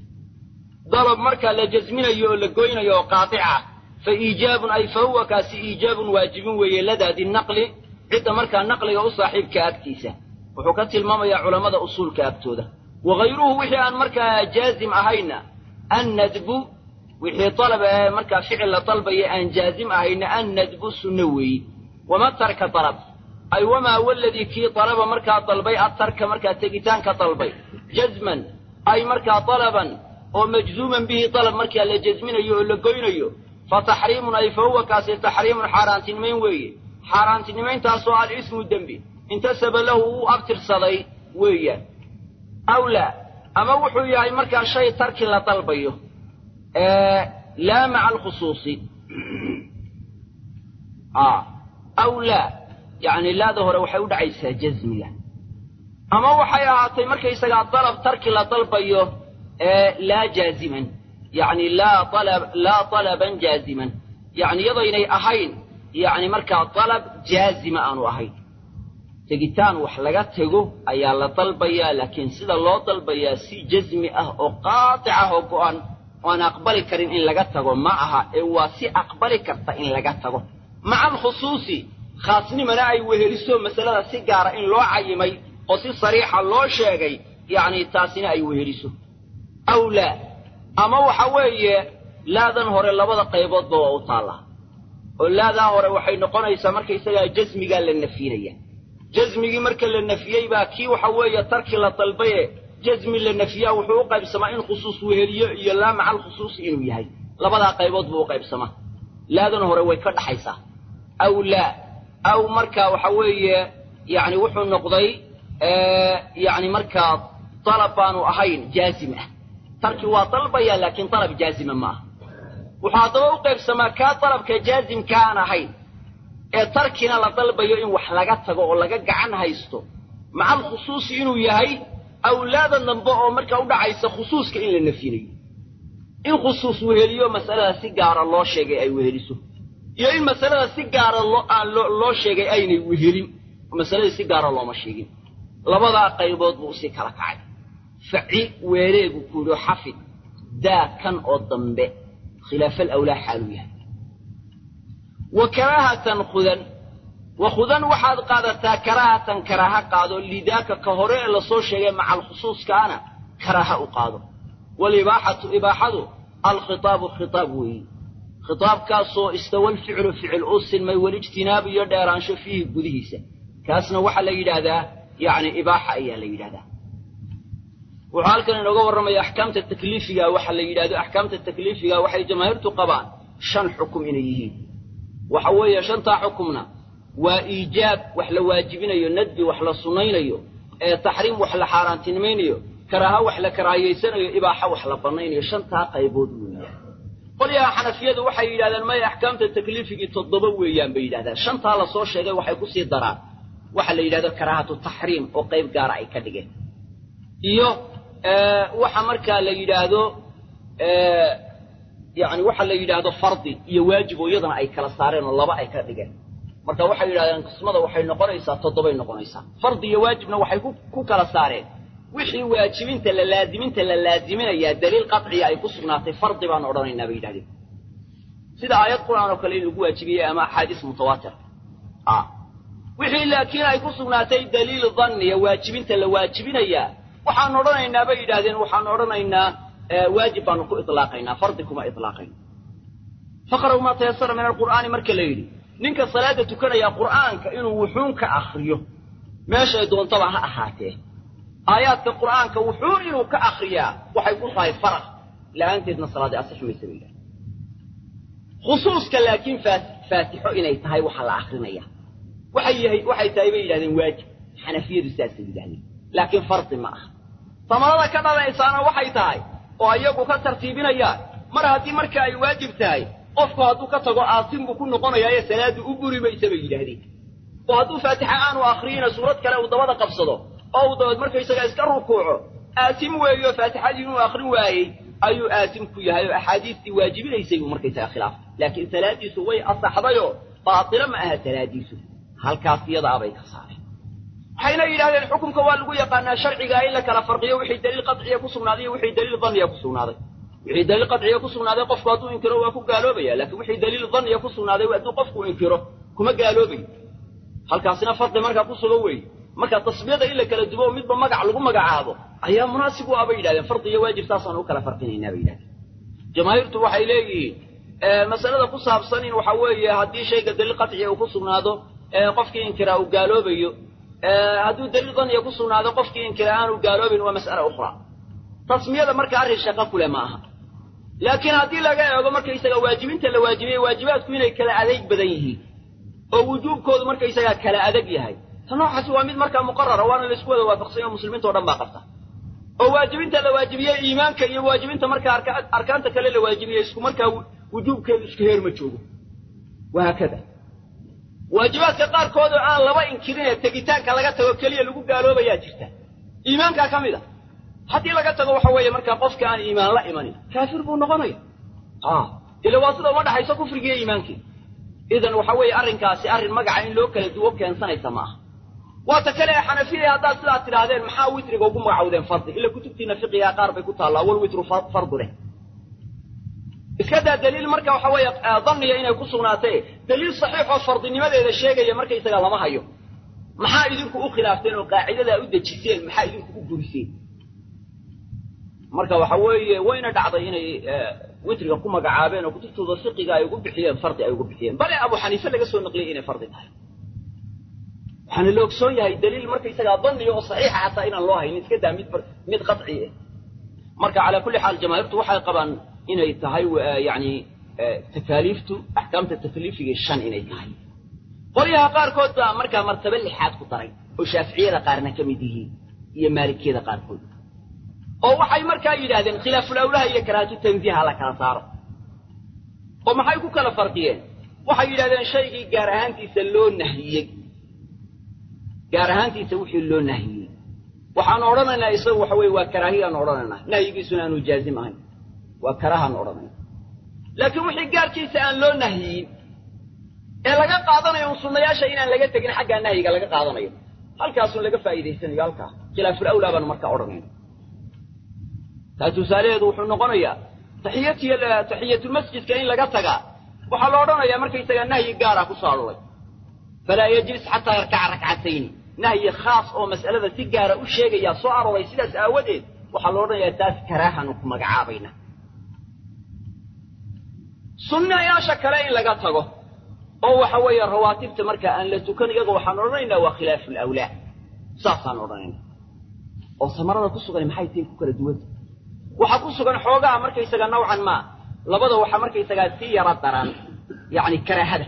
dalab markaa la jazminayo oo la goynayo oo qaatica fa iijaabun ay fa huwa kaasi iijaabun waajibin weeye ladaadi naqli cidda markaa naqliga u saaxiibka agtiisa wuxuu ka tilmaamayaa culammada usuulka agtooda wagayruhu wixii aan markaa jaazim ahayna annadbu wixii dalab markaa ficil la dalbaya aan jaazim ahayna annadbu sunno weeye wama tarka dalab ay wamaa waladii kii dalaba markaa dalbay atarka markaa tegitaanka dalbay jazman ay markaa dalaban oo majzuuman bihi dalab markaa la jazminayo oo la goynayo fa taxriimun ay fa huwa kaasi taxriimun xaaraantinimayn weeye xaaraantinimayntaasoo alismu dembi intasaba lahu uu abtirsaday weeyaan aw laa ama wuxuu yahay markaa shay tarki la dalbayo laa maca alkhusuusi aw laa yacni laada hore waxay u dhacaysaa jazmiga ama waxay ahaatay markaysagaa dalab tarki la dalbayo laa jaaziman yacni laa talaban jaaziman yacni iyadaynay ahayn yacni markaa dalab jaazima aanu ahayn tegitaan wax laga tego ayaa la dalbayaa laakiin sida loo dalbayaa si jazmi ah oo qaatic ah oo go'an oan aqbali karin in laga tago ma aha ee waa si aqbali karta in laga tago maca alkhusuusi khaasnimana ay weheliso masalada si gaara in loo cayimay oo si sariixa loo sheegay yacni taasina ay weheliso aw laa ama waxa weeye laadan hore labada qayboodba waa u taallaa oo laadaa hore waxay noqonaysaa markaysagaa jasmigaa la nafyinaya jasmigii marka la nafiyey baa kii waxa weeye tarki la dalbaye jasmi la nafiyaa wuxuu u qaybsamaa in khusuus weheliyo iyo laa maca alkhusuusi inuu yahay labadaa qaybood buu u qaybsamaa laadan hore way ka dhaxaysaa aw laa aw markaa waxa weeye yacni wuxuu noqday yacni markaa dalab baanu ahayn jaazim ah tarki waa dalbaya laakiin dalab jaazima ma aha wuxuu haddaba u qaybsamaa kaa dalabka jaazimka aan ahayn ee tarkina la dalbayo in wax laga tago oo laga gacan haysto maca alkhusuusi inuu yahay awlaada dambe oo markaa u dhacaysa khusuuska in la nafyinayo in khusuus weheliyo masalada si gaara loo sheegay ay weheliso iyo in masalada si gaara loo sheegay aynay wehelin masaladii si gaara looma sheegin labadaa qaybood buu usii kala kacay faci weereegu ku yidhi xafid daa kan oo dambe khilaafa alawlaa xaaluu yahay wa karaahatan khudan wa khudan waxaad qaadataa karaahatan karaaha qaado lidaaka ka hore ee lasoo sheegay maca alkhusuuskaana karaaha u qaado walibaaxatu ibaaxadu alkhitaabu khitaab weeyi khitaabkaasoo istawa alficlu ficil u sinmay walijtinaabu iyo dheeraansho fiihi gudihiisa kaasna waxaa la yidhaahdaa yacni ibaaxa ayaa la yidhahdaa wuxuu halkan inooga warramaya axkaamta takliifiga waxa la yidhahdo axkaamta takliifiga waxay jamaahiirtu qabaan 5 xukum inay yihiin waxa weeye 5taa xukumna waa iijaab wax la waajibinayo nadbi wax la sunnaynayo ee taxriim wax la xaaraantinimaynayo karaaha wax la karaahiyeysanayo ibaaxa wax la bannaynayo 5taa qaybood weeyaan qolyaha xanafiyadu waxay yidhahdaan maya axkaamta takliifigii 7 weeyaan bay yidhahdaan 5taa la soo sheegay waxay ku sii daraan waxa la yidhahdo karaahatu taxriim oo qayb gaara ay ka dhigeen iyo waxa markaa la yidhaahdo yani waxa la yidhaahdo fardi iyo waajib oo iyadana ay kala saareen oo 2 ay ka dhigeen marka waxay yidhahdeen qismada waxay noqonaysaa 7 ay noqonaysaa fardi iyo waajibna waxay ku kala saareen wixii waajibinta la laaziminaya daliil qatci ay ku sugnaatay fardi baan odhanaynaa bay yidhahdeen sida aayad qur'aan oo kale in lagu waajibiyay ama axaadiis mutawaatir wixii laakiin ay ku sugnaatay daliil dhanni iyo waajibinta la waajibinaya waxaan odhanaynaa bay yidhahdeen waxaan odhanaynaa waajib baanu ku itlaaqaynaa fardi kuma itlaaqayno faqra'u maa tayassara min alqur'aani marka la yidhi ninka salaada tukanaya qur'aanka inuu wuxuun ka akhriyo meeshay doontaba ha ahaatee aayaadka qur'aanka wuxuun inuu ka akhriyaa waxay ku tahay faraq la'aanteedna salaadii asix maysa bay yidhahdeen khusuuska laakiin faatixo inay tahay waxa la akhrinaya waxay tahay bay yidhahdeen waajib xanafiyadu saasay yidhahdeen laakiin fardi ma aha samarada ka dhalaysaana waxay tahay oo iyagu ka tartiibinayaan mar haddii marka ay waajib tahay qofku hadduu ka tago aasim buu ku noqonayaa ee salaadu u buri maysa bay yidhaahdeen oo hadduu faatixa aanu akhriyina suurad kale uu dabada qabsado oo uu dabad markaysaga iska rukuuco aasim weeyo faatixadii inuu akhrin waayey ayuu aasim ku yahay oo axaadiistii waajibinaysay buu markaysaga khilaaf laakiin salaadiisu way asaxdayoo baatila ma aha salaadiisu halkaas iyada abay ka saareen waxayna yidhahdeen xukunka waa lagu yaqaanaa sharciga in la kala farqiyo wixii daliil qadciya ku sugnaaday iyo wixii daliil dhanniya ku sugnaaday wixii daliil qadciya ku sugnaaday qofku hadduu inkiro waa ku gaaloobaya laakiin wixii daliil dhanniya ku sugnaaday hadduu qofku inkiro kuma gaaloobayo halkaasina farqi markaa ku sugan weeye marka tasbiyada in la kala dubo midba magac lagu magacaabo ayaa munaasib u ah bay yidhahdeen farqi iyo waajib saasaan u kala farqinaynaa bay yidhahdeen jamaahiirtu waxay leeyihiin masalada ku saabsan in waxa weeye haddii shayga daliil qadciya uu ku sugnaado qofkii inkiraa uu gaaloobayo hadduu daliil dhanniya ku sugnaado qofkii inkira aanu gaaloobin waa mas'ala ukhra tasmiyada marka arrin shaqo kule ma aha laakiin haddii laga eego markaysaga waajibinta la waajibiyey waajibaadku inay kala adeeg badan yihiin oo wujuubkoodu markaysaga kala adag yahay ta noocaasi waa mid markaa muqarara waana la isku wada waafaqsan oo muslimiinta oo dhan baa qabta oo waajibinta la waajibiyey iimaanka iyo waajibinta markaa arkaanta kale la waajibiyey isku markaa wujuubkeedu isku heer ma joogo wahaakada waajibaadka qaarkood oo aan laba inkirinee tegitaanka laga tago keliya lagu gaaloobayaa jirta iimaankaa ka mid a haddii laga tago waxa weeye markaa qofka aan iimaan la imanin kaafir buu noqonaya ila waa sida uma dhaxayso kufrigiiyo iimaankii idan waxa weeye arrinkaasi arrin magaca in loo kala duwo keensanaysa ma aha waa ta kale ee xanafiyada haddaad sidaad tidhaahdeen maxaa witriga ugu magacowdeen fardi ila kutubtiina fiqigaa qaar bay ku taallaa wal witru fardu leh iskada daliil marka waxa weeye dhanniya inay ku sugnaatay daliil saxiix oo fardinimadeeda sheegaya marka isaga lama hayo maxaa idinku u khilaafteen oo qaacidada u dajiseen maxaa idinku u guriseen marka waxa weeye wayna dhacday inay witriga ku magacaabeen oo kutubtooda fiqiga ay ugu bixiyeen fardi ay ugu bixiyeen bal Abu Hanifa laga soo naqliyay inay fardi tahay waxaan la ogsoon yahay daliil marka isaga dhanniya oo saxiix ah taa inaan loo haynin iska daa mid qadci ah marka ala kulli xaal jamaahiirtu waxay qabaan inay tahay yani takaliiftu ahkaamta takliifiga shan inay tahay qoliyaha qaarkood baa marka martaba lixaad ku daray oo shaafiiciyada qaarna kamid yihiin iyo maalikiyada qaarkood oo waxay markaa yiraahdeen khilaaful awlaha iyo karaahatu tanziiha la kala saaro oo maxay ku kala farqiyeen waxay yiraahdeen shaygii gaar ahaantiisa loo nahiyay gaar ahaantiisa wixii loo nahiyay waxaan oranaynaa isagu waxa weey waa karaahiyaan oranaynaa nahyigiisuna aanu jaazim ahayn waa karaahan oranaynaa laakiin wixii gaarkiisa aan loo nahiyin ee laga qaadanayo sunnayaasha inaan laga tagin xagga nahyiga laga qaadanayo halkaas laga faa'iideysanayo halka khilaaful awla baan marka oranaynaa taatusaaleedu wuxuu noqonayaa tahiyatul masjidka in laga taga waxa la oranayaa marka isaga nahyi gaar ah ku saaray fala yajlis hatta yarka'a rak'atayn nahyi khaas oo mas'alada si gaar ah u sheegaya soo aroray sidaas aawadeed waxa la oranayaa taas karaahan ku magacaabayna sunnayaasha kale in laga tago oo waxa weeye rawaatibta marka aan la tukan iyaga waxaan oranaynaa waa khilaaful awla saasaan oranaynaa oo samarada ku sugan maxay tahay ku kala duwan waxa ku sugan xoogaa marka isaga noocan ma labada waxa marka isaga si yara daran yaani karaahada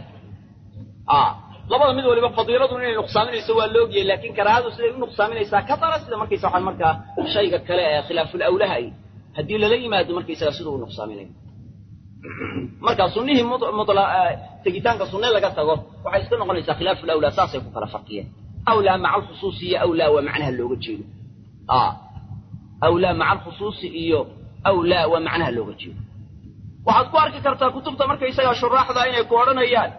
labada mid waliba fadiiladu inay nuqsaaminayso waa loogiyay laakiin karaahadu siday u nuqsaaminaysaa ka dara sida markaysa waxaan markaa shayga kale ee khilaaful awlaha haddii lala yimaado markaysaga siduu u nuqsaaminayo marka sunnihii tegitaanka sunne laga tago waxay iska noqonaysaa khilaaful awla saasay ku kala farqiyeen awla maca alkhusuusiyya awla waa macnaha looga jeedo awla maca alkhusuusi iyo awla waa macnaha looga jeedo waxaad ku arki kartaa kutubta markaysaga shuraaxda inay ku odhanayaan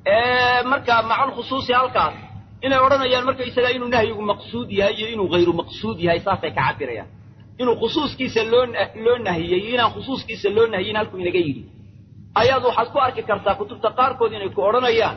marka maca alkhusuusi halkaas inay odhanayaan markaysaga inuu nahyigu maqsuud yahay iyo inuu hayru maqsuud yahay saasay ka cabirayaan inuu khusuuskiisa loo nahiyay inaan khusuuskiisa loo nahiyin halku inaga yidhi ayaad waxaad ku arki kartaa kutubta qaarkood inay ku odhanayaan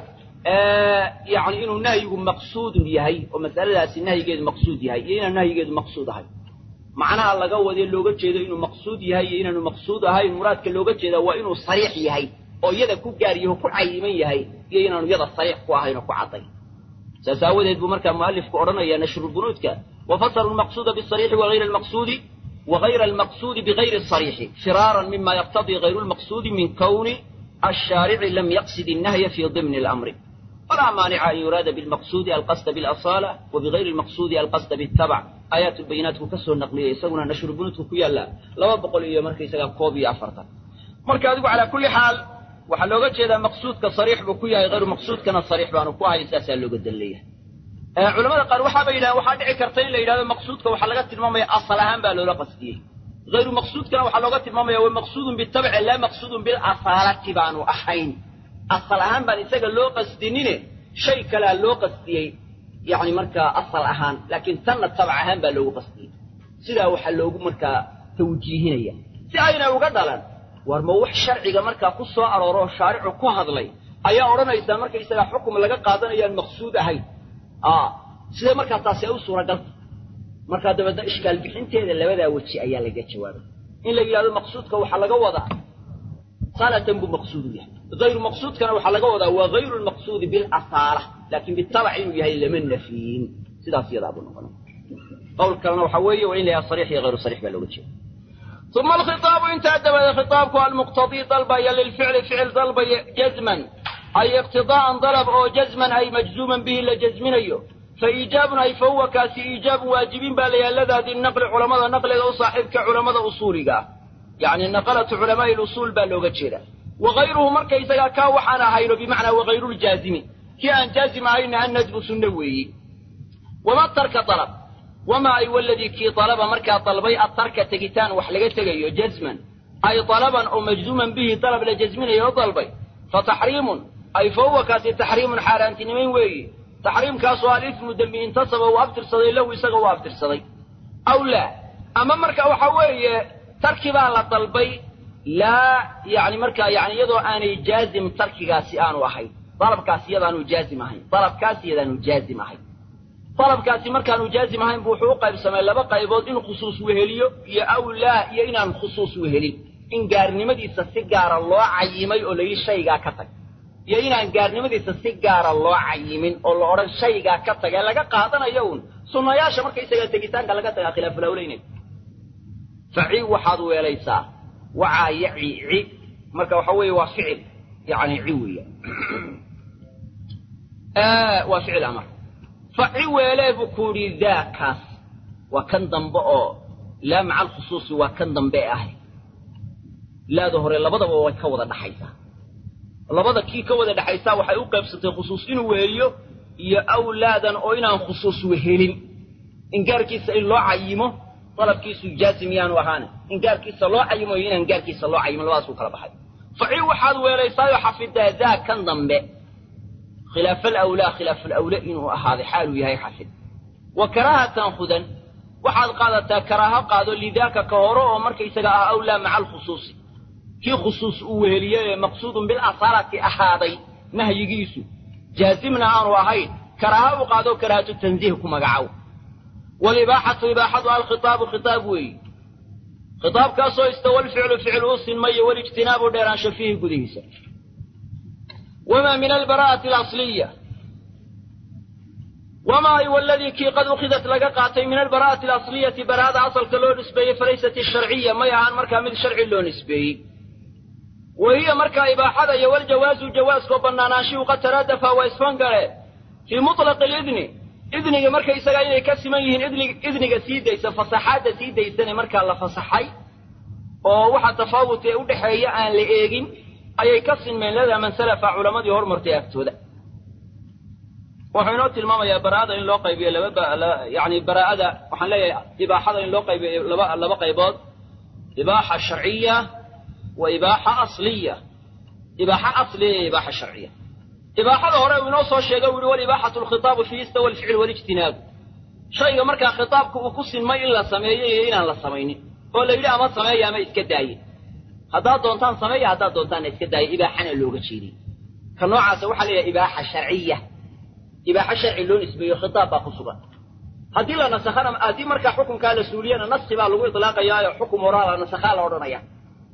yani inuu nahyigu maqsuudun yahay oo masaladaasi nahyigeedu maqsuud yahay iyo inaan nahyigeedu maqsuud ahay macnaha laga wade looga jeedo inuu maqsuud yahay iyo inaanu maqsuud ahayn muraadka looga jeeda waa inuu sariix yahay oo iyada ku gaariyo ku cayiman yahay iyo inaanu iyada sariix ku ahayn oo ku caday saas aawadeed buu markaa mu'allifku odhanaya nashru bunuudka وفسر المقصود بالصريح وغير المقصود وغير المقصود بغير الصريح فرارا مما يقتضي غير المقصود من كون الشارع لم يقصد النهي في ضمن الأمر ولا مانع أن يراد بالمقصود القصد بالأصالة وبغير المقصود القصد بالتبع آيات البينات كسر النقلية يسونا نشر بنوتك كيالا لو بقول إياه مركي سيقى كوبي أفرطا مركي أدقوا على كل حال وحلوغة جيدا مقصود كصريح بكويا غير مقصود كان الصريح بانكوها يساسا لوغة الدلية علماء قالوا waxa bay ilaa waxa dhici karta in la yiraahdo maqsuudka waxa laga tilmaamay asal ahaan baa loo qasdiyay غير maqsuudka waxa looga tilmaamay waa maqsuudun bi tabci la maqsuudun bil asalati baanu ahayn asal ahaan baan isaga loo qasdinine shay kala loo qasdiyay yaani marka asal ahaan laakiin tanna tabc ahaan baa loo qasdiyay sida waxa loogu marka tawjiihinaya si ayna uga dhalan war ma wax sharciga marka ku soo arooro shaaricu ku hadlay ayaa oranaysa marka isaga xukum laga qaadanayo maqsuud ahayn sida marka taasi ay u suuragal marka dabada ishkaal bixinteeda labada waji ayaa laga jawaabay in la yiraahdo maqsuudka waxa laga wadaa salatan bu maqsuud yahay غير maqsuudkana waxa laga wadaa waa غير المقصود بالأصالة laakiin بالتبع inuu yahay lama nafiin sidaas iyada abu noqon qowl kalena waxa weeye waa in la صريح iyo غير صريح baa looga jeedaa ثم الخطاب انت ادب خطابك المقتضي طلبا للفعل فعل طلبا جزما أي اقتضاء ضرب أو جزما أي مجزوما به لجزمنيه فإيجاب أي فهو كاسي إيجاب واجبين بالي الذي هذه النقل علماء نقل صاحب كعلماء أصولك يعني نقلت علماء الأصول باللغة وغيره مركز إذا كاوحنا هيرو بمعنى وغير الجازم كأن جازم هين أن ندب سنوي وما الترك طلب وما أي والذي كي طلب مركز طلبي الترك تجتان وحلقة جزما أي طلبا أو مجزوما به طلب لجزمنيه طلبي فتحريم أي فهو كاسي تحريم حالان تنمين وي تحريم كاسو الإثم دم انتصب وأبتر صدي لو يسغى وأبتر صدي أو لا أما مركا وحوي تركبا لطلبي لا يعني مركا يعني يدو أنا جازم تركي قاسي آنو أحي طلب كاسي يدانو جازم أحي طلب كاسي يدانو جازم أحي طلب كاسي مركا جازم أحي بوحوقا بسماء لبقى يبود إنو خصوص وهليو يا أو لا يا إنان خصوص وهلي إن قارنمدي سسيقار الله عيمي أو لي شيء كتك يا إنان قارنمدي سسيقار الله عيمين أو لورا شيء كتك لقى قادنا يون ثم يا شمر كيس يتجتان لقى خلاف الأولين فعي وحضو يليسا وعي عي مركا وحوي وفعل يعني عوية وفعل أمر فعي ولا بكوري ذاكاس وكان ضمبئه لا مع الخصوص وكان ضمبئه لا ظهر إلا بضا وكوضا دحيسا إلا بضا كي كوضا دحيسا وحيوقع بسطي خصوصين وهليو يا أولادا أوينا خصوص وهلين إن قال كيس إلا عيمه طلب كيس جاسميان وهانا إن قال كيس الله عيمه ينا إن قال كيس الله عيمه الواسو كلا بحي فعي وحاد ويليسا يحفظ ذا كان ضمبئ خلاف الأولى إنه هذا حاله يهي حفظ وكراهة تنخذا وحاد قادتا كراهة قادوا لذاك كهورو ومركي سقاء أولى مع الخصوص كي خصوص أولية مقصود بالأصالة أحاضي نهي جيسو جازمنا عن وهين كراهة وقادوا كراهة التنزيه كما قعوا والإباحة إباحة الخطاب خطاب وي خطاب كاسو استوى الفعل فعل أص مي والاجتناب ديران شفيه قديسا وما من البراءة الأصلية وما هو الذي كي قد أخذت لقاقاتي من البراءة الأصلية براءة أصل كلون نسبي فليست الشرعية ما يعان مركا من شرع اللون نسبي وهي مركا إباحة والجواز جواز وبناناشي وقد ترادف وإسفنقر في مطلق الإذن إذنك مركا إساقين يكسمين إذنك سيديس فصحات سيديسان مركا الله فصحي ووحا تفاوت أودحي عن لإيغين أي يكسم من لذا من سلف علماء يهور مرتياكتو ذا وحينوت الماما يا براءة إن لو قيبية يعني براءة وحن لا إباحة إن لو قيبية لبا قيبات إباحة شرعية وإباحة أصلية إباحة أصلية إباحة شرعية إباحة هورا ونوصو الشيء والإباحة الخطاب فيه استوى الفعل والاجتناب شيء مركا خطابك وقصن ما إلا سميه إلا لا سميني ولا إلا ما سميه ما إسكداي هذا دونتان سميه هذا دونتان إسكداي إباحة اللغة شيري كنوع سوحة لي إباحة شرعية إباحة شرعي لون اسمه خطاب خصوبا هذه لا نسخنا هذه مركا حكم كان سوريا نص بقى لو إطلاق يا حكم وراء نسخها لورنيا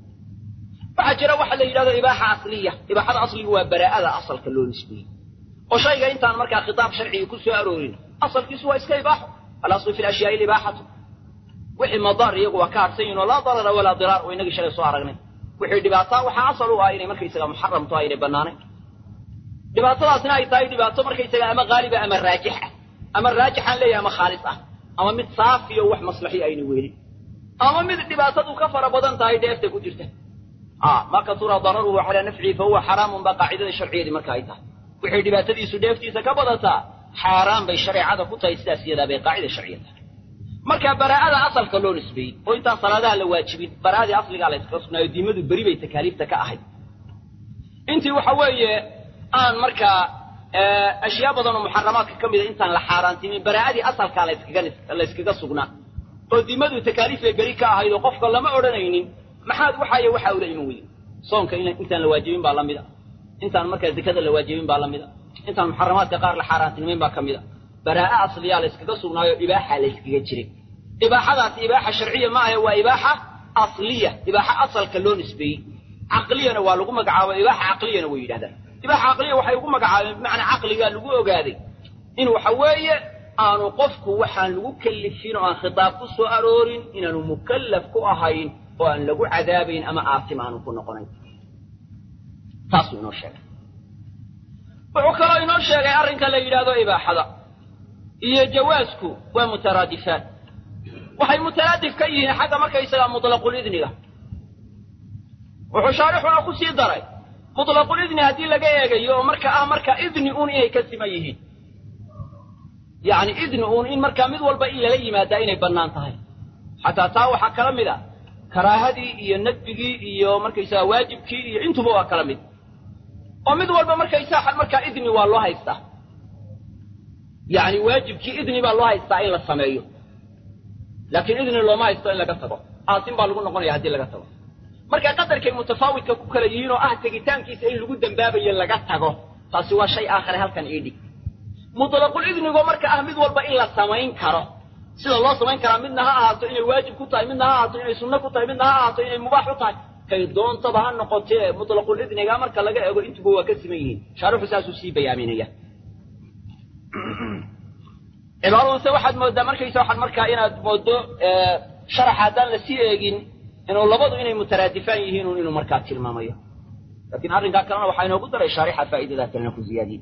فأجرى واحد إلى إباحة أصلية إباحة أصلية هو براءة أصل كلون اسمه وشيء أنت مركا خطاب شرعي يكون سؤالين أصل كسوة إسكا إباحة الأصل في الأشياء الإباحة وحي مضار يقوى كارسين ولا ضرر ولا ضرار وإنك شرع سؤالين وحي دباطا وحا أصلوا آيني مركا يسقى محرم طائري بناني dhibaatadaasina ay tahay dhibaato markaysaga ama qaaliba ama raajixa ama raajixa leeyahay ama khaalisa ama mid saafiyo wax maslaxi ayna weelin ama mid dhibaatadu ka fara badan tahay deefta ku jirta ma ka tura dararuhu ala naf'i fa huwa haramun ba qaa'idada sharciyeed marka ay tahay wixii dhibaatadiisu deeftiisa ka badata xaraam bay shariicada ku tahay sidaasiyada bay qaa'ida sharciyeed marka baraa'ada asalka loo nisbay oo inta salaadaha la waajibin baraa'ada asliga la iska sunnaayo diimadu bari bay takaaliifta ka ahayd intii waxa weeye aan marka ashyaa badan oo muharramaadka kamid intaan la xaaraantimin baraa'adii asalka la iskaga sugnaa oo diimadu takaaliif ay bari ka ahayd oo qofka lama oranaynin maxaad waxa uu leeyahay weey soonka intaan la waajibin baa lamida intaan marka zakada la waajibin baa lamida intaan muharramaadka qaar la xaaraantimin baa kamida baraa'a asliya la iskaga sugnaayo ibaaha la iskaga jiray ibaahadaas ibaaha sharciye ma aha waa ibaaha asliya ibaaha asalka loo nisbeeyay aqliyana waa lagu magacaabo ibaaha aqliyana way yiraahdaan ibaaha aqliya waxay ugu magacaabeen macna aqliga lagu ogaaday in waxa weeye aanu qofku waxaan lagu kalifin oo aan khitaab ku soo aroorin inaanu mukallaf ku ahayn oo aan lagu cadaabayn ama aasim aanu ku noqonayn taas inoo sheegay wuxuu kaloo inoo sheegay arrinka la yidhaahdo ibaaxada iyo jawaasku waa mutaraadifaan waxay mutaraadif ka yihiin xagga markaysaga mutlaqul idniga wuxuu shaarixuna ku sii daray mutlaqul idni haddii laga eegayo marka idni uun inay ka siman yihiin yani idni uun in markaa mid walba in lala yimaadaa inay bannaan tahay xataa taa waxaa kala mid a karaahadii iyo nadbigii iyo markaysaga waajibkii iyo intuba waa kala mid oo mid walba markaa idni waa loo haystaa yani waajibkii idni baa loo haystaa in la sameeyo laakiin idni looma haysto in laga tago aasin baa lagu noqonaya haddii laga tago marka qadarkay mutafaawidka ku kala yihiin oo ah tegitaankiisa in lagu dambaabayo laga tago taasi waa shay aakhire halkan idhi mutlaqul idnigo marka ah mid walba in la samayn karo sida loo samayn karaa midna ha ahaato inay waajib ku tahay midna ha ahaato inay sunno ku tahay midna ha ahaato inay mubaax u tahay kay doontaba ha noqotee mutlaqul idniga marka laga eego intuba waa ka siman yihiin shaarixu saasuu sii bayaaminaya cibaaradu waxaad moodaa markaysa waxaad markaa inaad moodo sharax haddaan la sii eegin inuu labadu inay mutaraadifaan yihiin inuu markaa tilmaamayo laakiin arrinkaa kalena waxaa inoogu daray shaarixa faa'iidadaa kalena ku ziyaadiye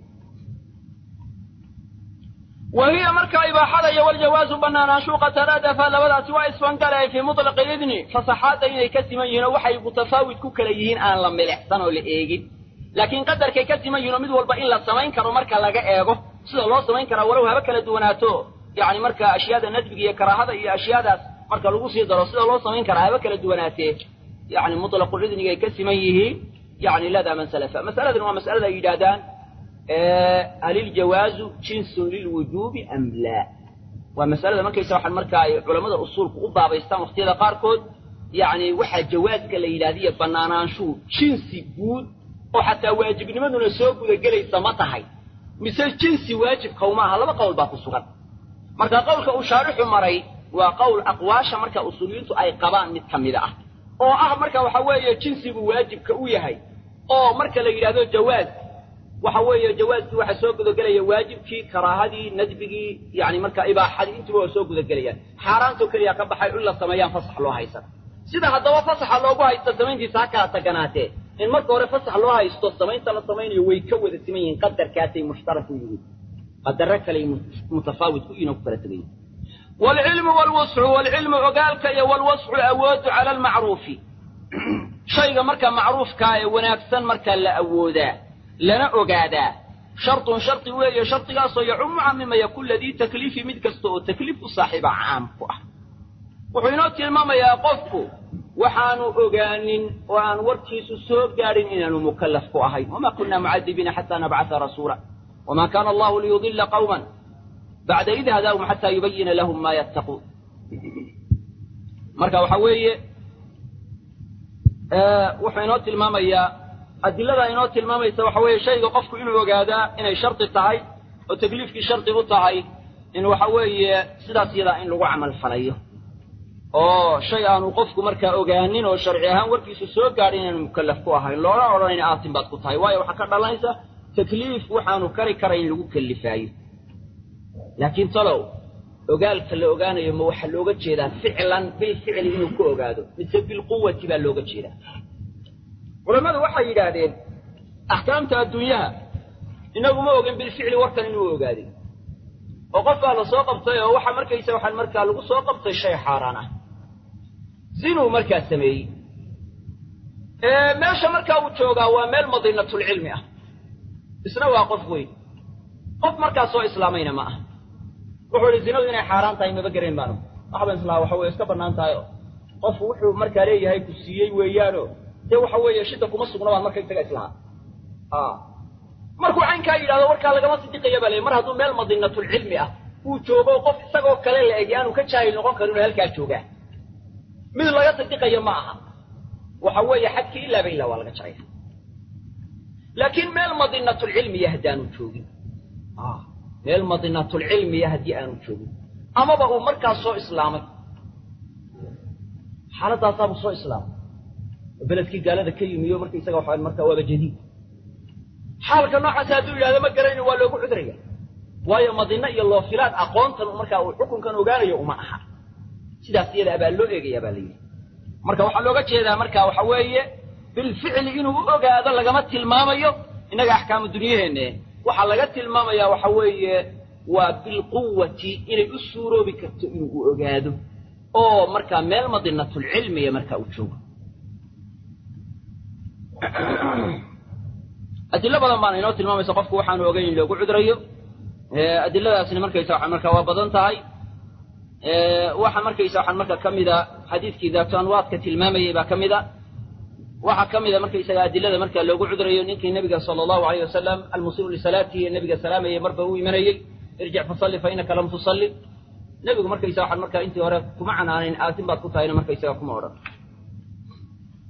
وهي مركا إباحة والجواز بنانا شوق ترادف لولا سواء اسفنقل في مطلق الإذن فصحات إني كسمين وحي متفاوت كوكليين آن لما الإحسانوا لإيجي لكن قدر كي كسمين مدول بإن لا سمين كرو مركا لغا إيغو سيدا الله سمين كرو ولو هبك لدوناتو يعني مركا أشياء النجبية كراهة إيا أشياء مركا لغوصي درو سيدا الله سمين كرو هبك لدوناتي يعني مطلق الإذن كي كسميه يعني لدى من سلفا مسألة ومسألة إيجادان هل الجواز جنس للوجوب أم لا ومسألة ما كيسا وحن مركا علماء الأصول قبضة بيستان واختيار قاركود يعني واحد جواز كالإلادية بنانان شو جنسي بود وحتى واجب نمدو نسوق وذا يسمطهي مثل جنسي واجب قومها لما قول باقو الصغر مركا قولك أشارح مري وقول أقواشا مركا أصولينتو أي قبان متكملة مركا وحوايا جنسي واجب كأويهي مركا لإلادو جواز وحوي جوازتي waxa soo gudo galaya waajibkii karaahadii nadbigii yaani marka ibaaxadii intuba soo gudo galaya xaraantu kaliya ka baxay in la sameeyaan fasax loo haysan sida hadaba fasax loogu haysto sameyntiisa ka taganaatee in marka hore fasax loo haysto sameynta la sameynayo way ka wada sameeyeen qadarkaatay mushtarak yihiin qadar kale mutafaawid ku inuu kala tagay والعلم وقالك يا والوسع أود على المعروف شيء مركا معروف كاي ونافسا مركا لا أودا لنا أقادا شرط وهي شرط قاصو يعم مما يكون الذي تكليف مدكستو تكليف صاحب عام وحينوتي الماما يا قفكو وحانو أقانين وان وركيسو السوق قارين إنانو مكلفكو أهي وما كنا معذبين حتى نبعث رسولا وما كان الله ليضل قوما بعد إذ هداهم حتى يبين لهم ما يتقون مركا وحوية وحينوتي الماما يا أدلة إنوت الماما يسوي شيء قفك إنه وجادا إنه شرط التعي وتكليف في شرط التعي إنه حوي سيدا إن لو عمل فريه شيء أنو قفك مركا أوجانين وشرعيها وركيس السوق قاعدين المكلف كوها إن لورا ولا إن آتم بعد قطعي واي وحكر الله يسا تكليف وحانو كرين لو كلفاي لكن طلعوا وقال كله أوجانه يوم وحل لوجت شيء فعلا بالفعل إنه كوجاده مثل بالقوة تبى لوجت شيء ولماذا وحي يقادين أحكامتها الدنيا إنه ما وقن بالفعل وركن إنه وقادين وقف على صوقبته وحا مركا يسوي حال مركا لغو صوقبته الشيء حارانه زينو مركا السمي ماشا مركا وتشوغا ومال مضينة العلم اسنا واقف وين قف مركا سوء إسلامين معه وحول زينو إنه حاران تايم بقرين بانو أحبا إسلام وحوي اسكبرنان تايو قف وحو مركا ليه هاي كسيي ويانو dee waxa weeye shida kuma sugna baan markay taga islaha markuu caynka yiraahdo warka lagama sidiqaya bale mar haduu meel madinatul ilmi ah uu joogo qof isagoo kale la eegaanu ka jaayil noqon karo halka jooga mid laga sidiqaya ma aha waxa weeye xadki illa billah wala jaayil laakiin meel madinatul ilmi yahdaanu joogin meel madinatul ilmi yahdi aanu joogin ama ba uu markaas soo islaamay xaaladaas abu soo islaamay بلدكي قال هذا كي يوم مركي يسقى وحال مركا وابا جديد حالك نوع سادو إلى هذا ما قريني ولا يقول عذرية ويا مضينا الله فلات أقونت مركا والحكم كانوا قالوا يوم معها سيدا سيدا أبا اللوئي يا بالي مركا وحلوقة كذا مركا وحوية بالفعل إنه أوقع هذا لقمت الماما يو إنك أحكام الدنيا هنا وحلقت الماما يا وحوية وبالقوة إلى السورو بكتو إنه أوقع هذا مركا مال مضينة العلم يا مركا وشوك أدلة بدن بان إنه تلمام يسقفك وحنا وجين لو قعد ريو أدلة أصل مركز يسوع مركز وبدن تاي وح مركز يسوع مركز كم إذا حديث كذا كان واضح كتلمام يبقى كم إذا وح كم إذا مركز يسوع أدلة مركز لو قعد ريو نك النبي صلى الله عليه وسلم المصير لصلاته النبي سلام يمربه ويمني ارجع فصلي فإنك لم تصلي النبي مركز يسوع مركز أنت وراك معنا أن آتم بقطع هنا مركز يسوع كم وراك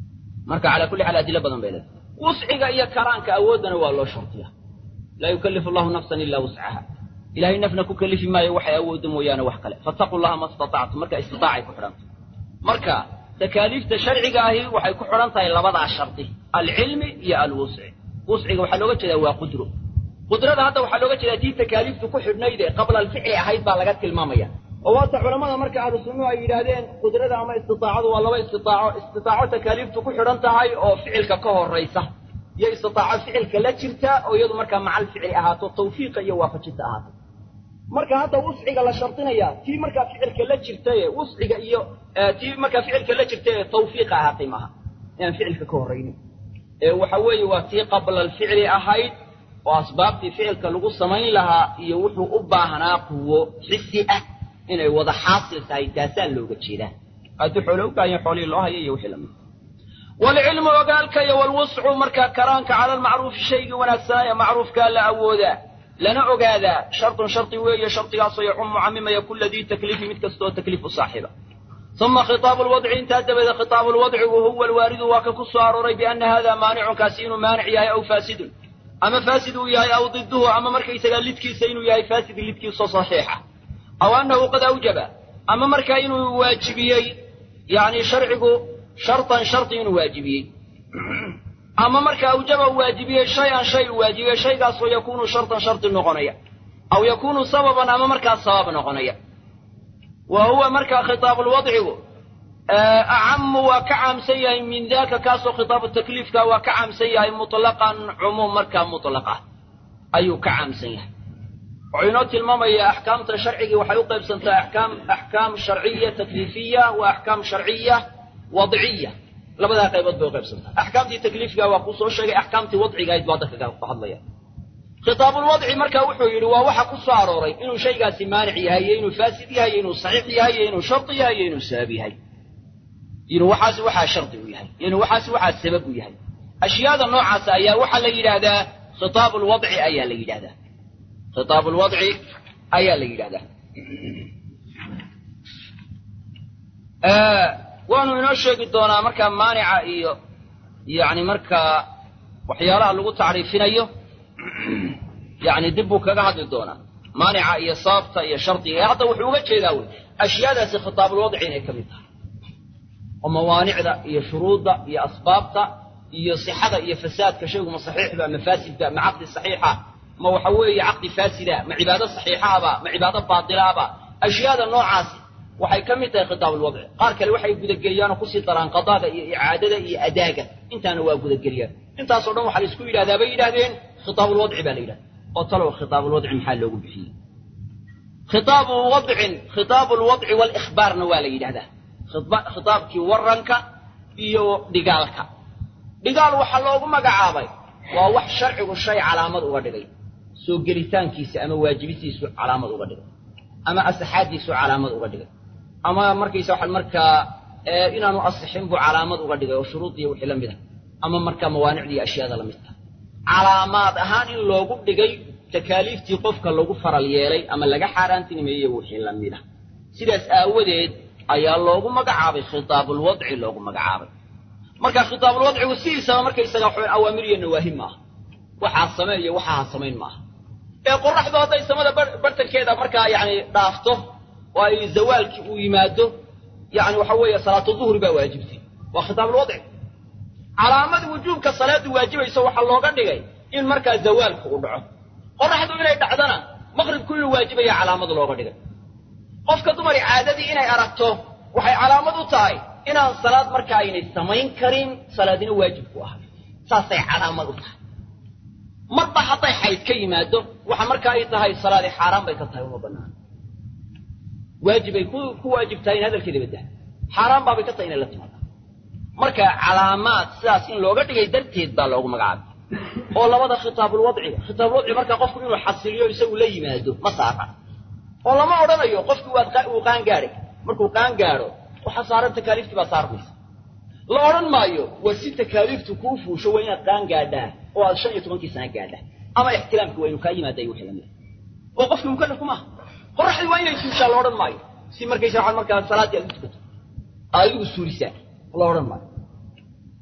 marka ala kulli hal adilla badan beelad wusciga iyo karaanka awoodana waa loo shartiyaa la yukallifu Allahu nafsan illa wus'aha ilaahay nafna ku kalifi maayo waxay awoodo mooyaane wax kale fattaqullaha mastata'tum marka istitaa'ay ku xidhan marka takaaliifta sharciga ahi waxay ku xidhan tahay labada sharti al-ilmi iyo al-wus'i wusciga waxa looga jeedaa waa qudro qudrada hadda waxa looga jeedaa tii takaaliiftu ku xidhnayd qabla al-fi'li ahayd baa laga tilmaamaya oo waata culimada marka ahlu sunnah ay yiraahdeen qudrada ama istitaa'adu waa laba istitaaco takaaliiftu ku xidhan tahay oo ficilka ka horeysa iyo istitaaco ficilka la jirta oo iyadu marka macal ficli ahaato tawfiiq iyo waafajinta ahaato marka hadda wusciga la shartinaya tii marka ficilka la jirtay wusciga iyo tii marka ficilka la jirtay tawfiiq ahaatay maaha in ficilka ka horeynin waxa weeye waa tii qabla al-ficli ahayd oo asbaabtii ficilka lagu samayn lahaa iyo wuxuu u baahnaa quwo xissi ah inay wada xaasil tahay taasaan looga jeedaa hadii xoolo u baahan xoolii loo hayo iyo wixii lamid والعلم وقالك والوسع مركا كرانك على المعروف شيء ونسايا معروف قال لا أودا لنا أقاذا شرط ويا شرط يعم عمما يكون الذي تكليف متكستو تكليف صاحبه ثم خطاب الوضع انتهى بذا خطاب الوضع وهو الوارد وككس عروري بأن هذا مانع كاسين مانع ياي أو فاسد أما فاسد ياي أو ضده أما مركا يسقال لتكي سين ياي فاسد لتكي صحيحة أو أنه قد أوجب أما مركا إنه واجبيي يعني شرعه شرط واجبي أما مركا أوجب واجبي شيء واجبي شيء قاصو يكون شرط نقنية أو يكون سببا أما مركا سبب نقنية وهو مركا خطاب الوضع أعم وكعم سيئ من ذاك كاسو خطاب التكليف وكعم سيئ مطلقا عموم مركا مطلقة أي كعم سيئ عينات الماما هي أحكام شرعية وحيوقع بسنة أحكام شرعية تكليفية وأحكام شرعية وضعية لبدا قيبت بو قيبسنتا احكامتي تكليفيا waa ku soo sheegay aحkaamtii wadciga ay wadada ka hadlaya khitaab alwadci marka wuxuu yiri waa waxa ku soo arooray inuu shaygaasi maanic yahay inuu faasid yahay inuu saxiix yahay inuu shart yahay inuu sabab yahay inuu waxa sharti u yahay inuu waxa sabab u yahay ashyaada noocaas ayaa waxa la yiraahdaa khitaab alwadci ayaa la yiraahdaa khitaab alwadci ayaa la yiraahdaa waanu inoo sheegi doonaa marka maanica iyo yani marka waxyaalaha lagu tacriifinayo yani dib buu kaga hadli doonaa maanica iyo sababta iyo shartiga hadda wuxuu uga jeedaa wey ashyaadaasi khitaabul wadci inay ka mid tahay oo mawaanicda iyo shuruudda iyo asbaabta iyo sixada iyo fasaadka shaygu ma saxiixba ma faasidba ma caqdi saxiixa ma waxa weeye caqdi faasida ma cibaado saxiixaba ma cibaado baatilaaba ashyaada noocaasi waxay ka mid tahay khitaab alwadci qaar kale waxay gudageliyaan ku sii daraan qadaada iyo icaadada iyo adaaga intaana waa gudageliyaan intaas oo dhan waxa la isku yiraahdaa bay yiraahdeen khitaab alwadci baa la yiraahdaa oo talo khitaab alwadci maxaa loogu bixiyay khitaab alwadci wal ikhbaarna waa la yiraahdaa khitaabkii waranka iyo dhigaalka dhigaal waxa loogu magacaabay waa wax sharcigu shay calaamad uga dhigay soo gelitaankiisa ama waajibisiisu calaamad uga dhigay ama asaxaadiisu calaamad uga dhigay ama markaysa waxa marka inaanu asixin buu calaamad uga dhigay oo shuruud iyo wixii la mid ah ama marka mawaanicdii ashyaada la mid ah calaamad ahaan in loogu dhigay takaaliiftii qofka lagu faral yeelay ama laga xaaraantinimeeyay wixii la mid ah sidaas aawadeed ayaa loogu magacaabay khitaabul wadci loogu magacaabay marka khitaabul wadci siisa markaysa waxa awaamir iyo nawaahi ma waxa sameeyo waxa sameyn ma qoraxdu haday samada bartankeeda marka yani dhaafto oo ay zawaalki uu yimaado yani waxa weeye salaatu dhuhri baa waajibtay waa khitaab alwadci calaamad wujuubka salaatu waajibayso waxa looga dhigay in marka zawaalku uu dhaco qoraxdu inay dhacdana maghribku inuu waajibaya calaamad looga dhigay qofka dumar caadadii inay aragto waxay calaamad u tahay inaan salaad marka aynay samayn karin salaadina waajib ku ah saasay calaamad u tahay marba haday xayd ka yimaado waxa marka ay tahay salaad xaraam bay ka tahay uma banaan waajibay ku waajibtahay hadalkeeda bada xaraam baa bay ka tahay in la timaado marka calaamad sidaas in looga dhigay darteed baa loogu magacaabay oo labada khitaabul wadci marka qofku inuu xasiliyo isagu la yimaado ma saaqa oo lama oranayo qofku uu qaan gaaray markuu qaan gaaro waxa saaran takaaliiftii baa saarmaysa la oran maayo waa si takaaliiftu ku fuusho waa inaad qaan gaadhaa oo aad 15 sano gaadhaa ama ihtilaamku waa inuu ka yimaaday wixii lamid oo qofku mukallaf kuma qoraxdu waa inay suushaa la oran maayo si markaysa waxa marka salaadii aad tukato adigu suurisa la oran maayo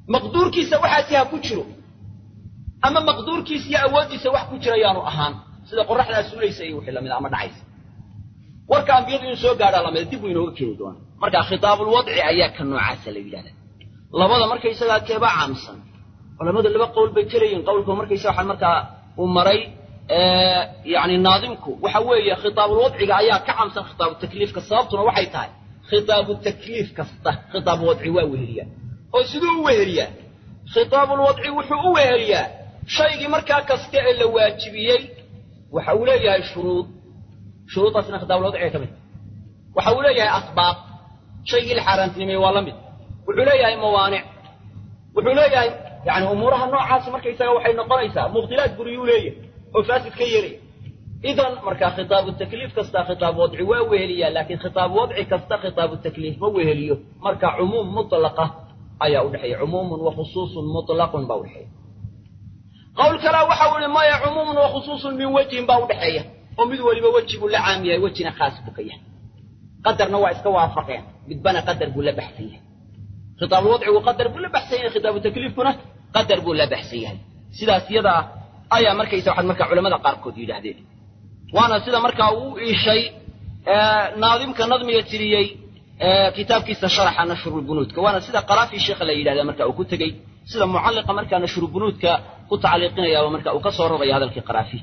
مقدور كيسا وحاسيها كجرو أما مقدور كيسا أوديسا وح كجرا يانو أهان سيدا قرح لا سوليسا يوحي لمن أمر نعيس warkaan biyadu in soo gaadha lamada dib inooga keeni doona marka khitaabul wadci ayaa ka noocaas la yiraahdaa labada markay isaga keeba caamsan culimadu laba qowl bay kaleeyeen qowlku markay waxa marka uu maray yaani naadimku waxa weeye khitaabul wadciga ayaa ka caamsan khitaabul takliifka sababtuna waxay tahay khitaabul takliif kasta khitaabul wadci waa weheliya oo sidoo u weheliya khitaabul wadci wuxuu u weheliya shaygi marka kasta ee la waajibiyay waxa uu leeyahay shuruud شروط أصلا خطاب الوضع كمان وحوليها أسباب شيء الحرانتنمي والمد وحوليها موانع وحوليها يعني أمورها النوع عاصم مركا يساوي وحي نقايسها مبطلات بريولية وفاسد كيري إذن مركا خطاب التكليف كستا خطاب وضعي ووهلية لكن خطاب وضعي كستا خطاب التكليف ووهلية مركا عموم مطلقة أي أودحي عموم وخصوص مطلق بوحي قول كلا وحول ما عموم وخصوص من وجه بوحية ومد ولي وجه ولا عامية وجهنا خاص بقية قدر نوع استوافقين بدبنا قدر ولا بحثية خطاب الوضع وقدر ولا بحثية خطاب التكليف كنا قدر ولا بحثية سيدا سيدا آية مركا يسوي حد مركا علماء قاركود يجهدين وانا سيدا مركا شيء ناظم كنظم يتريي كتاب كيس شرح نشر البنود وانا سيدا قرافي الشيخ اللي يجهد مركا وكتجي سيدا معلقة مركا نشر البنود كقطع عليقنا يا مركا وكسر رضي هذا القرافي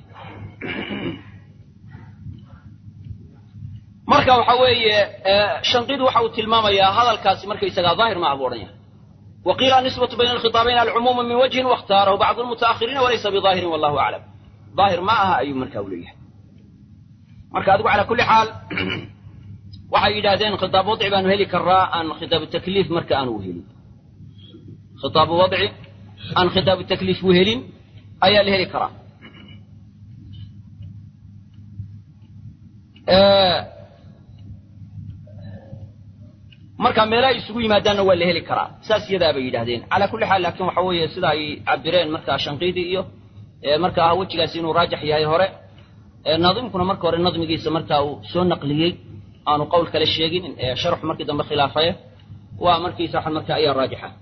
marka waxa weeye shanqidu waxa uu tilmaamayaa hadalkaasi markay isaga daahir ma abuuranaya waqila nisbatu bayna al-khitabayn al-umum min wajhin wa ikhtarahu ba'd al-mutaakhirin wa laysa bi dhahir wallahu a'lam daahir ma aha ayu marka uu leeyahay marka adigu ala kulli hal waxa yidaahdeen khitaab wadci baan heli karaa aan khitaab taklif marka aan u helin khitaab wadci aan khitaab taklif u helin ayaa la heli karaa marka meelay isugu yimaadaan waa la heli karaa saas yadaa bay yiraahdeen ala kulli xaal laakiin waxa weeye sida ay cabireen marka shanqiidi iyo marka wajigaas inuu raajix yahay hore naadimkuna marka hore nadmigiisa marka uu soo naqliyay aanu qowl kale sheegin sharx markii dambe khilaafay waa markiisa waxa marka ay raajixa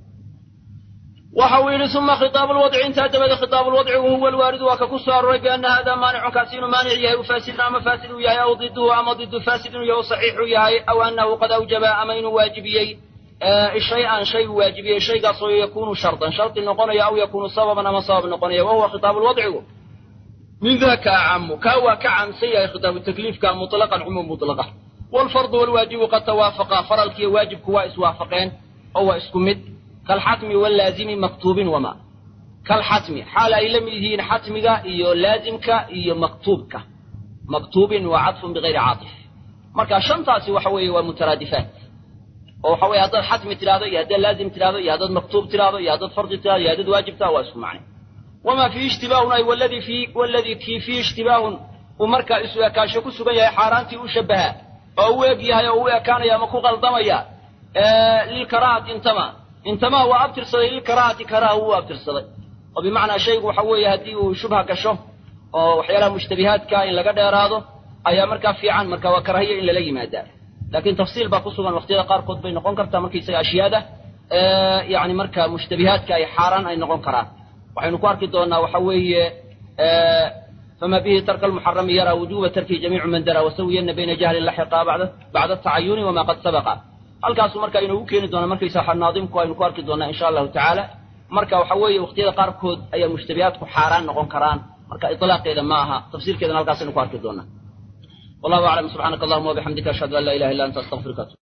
وحويل ثم خطاب الوضع انتهى تبدا خطاب الوضع وهو الوارد وككسر بأن هذا مانع كاسين مانع يهي وفاسد أما فاسد يهي أو ضده أما ضد فاسد يهي صحيح يهي أو أنه قد أوجب أمين واجبيي الشيء شيء واجبيي الشيء قصو يكون شرطا شرط النقنية أو يكون سببا أما سبب النقنية وهو خطاب الوضع من ذاك عم كاوى كعم سيئ خطاب التكليف كان مطلقا عموم مطلقا والفرض والواجب قد توافقا فرلك واجب كوائس وافقين أو اسكمد كالحتم واللازم مكتوب وما كالحتم حال أي لم يهين حتمك إيو لازمك إيو مكتوبك مكتوب وعطف بغير عاطف مركا شنطاسي وحوي ومترادفات وحوي هذا حتم تلاذو هذا لازم تلاذو هذا مكتوب تلاذو هذا فرض تلاذو هذا واجب تلاذو اسم معنى وما فيه اشتباه أي والذي فيه اشتباه ومركا إسوا كاشكو سبيا حارانتي وشبهها أو يجيها أو كان يا مكو غلطميا للكراهة انتما هو أبتر صدي للكراهة كراهة هو أبتر صدي وبمعنى شيء وحوي هديه شبهة كشه وحيالها مشتبهات كائن لقد يراده أي مركا في عن مركا وكراهية إلا لي ما دار لكن تفصيل باقصوا من وقتها قارقود بين نقون كرتا مركي سي أشياده يعني مركا مشتبهات كاي حاران أي نقون كراه وحين نقارك دونا وحوي فما به ترك المحرم يرى وجوب ترك جميع من درى وسويا بين جهل لحقا بعد التعين وما قد سبق halkaas marka inuu keeni doono markaysa xal naadimku aynu ku arki doonaa insha Allah ta'ala marka waxa weeye waqtiyada qaarkood ayaa mushtabihaadku xaraan noqon karaan marka itlaaqeeda ma aha tafsiirkeedana halkaas aynu ku arki doonaa wallahu a'lam subhanakallahumma wa bihamdika ashhadu an la ilaha illa anta astaghfiruka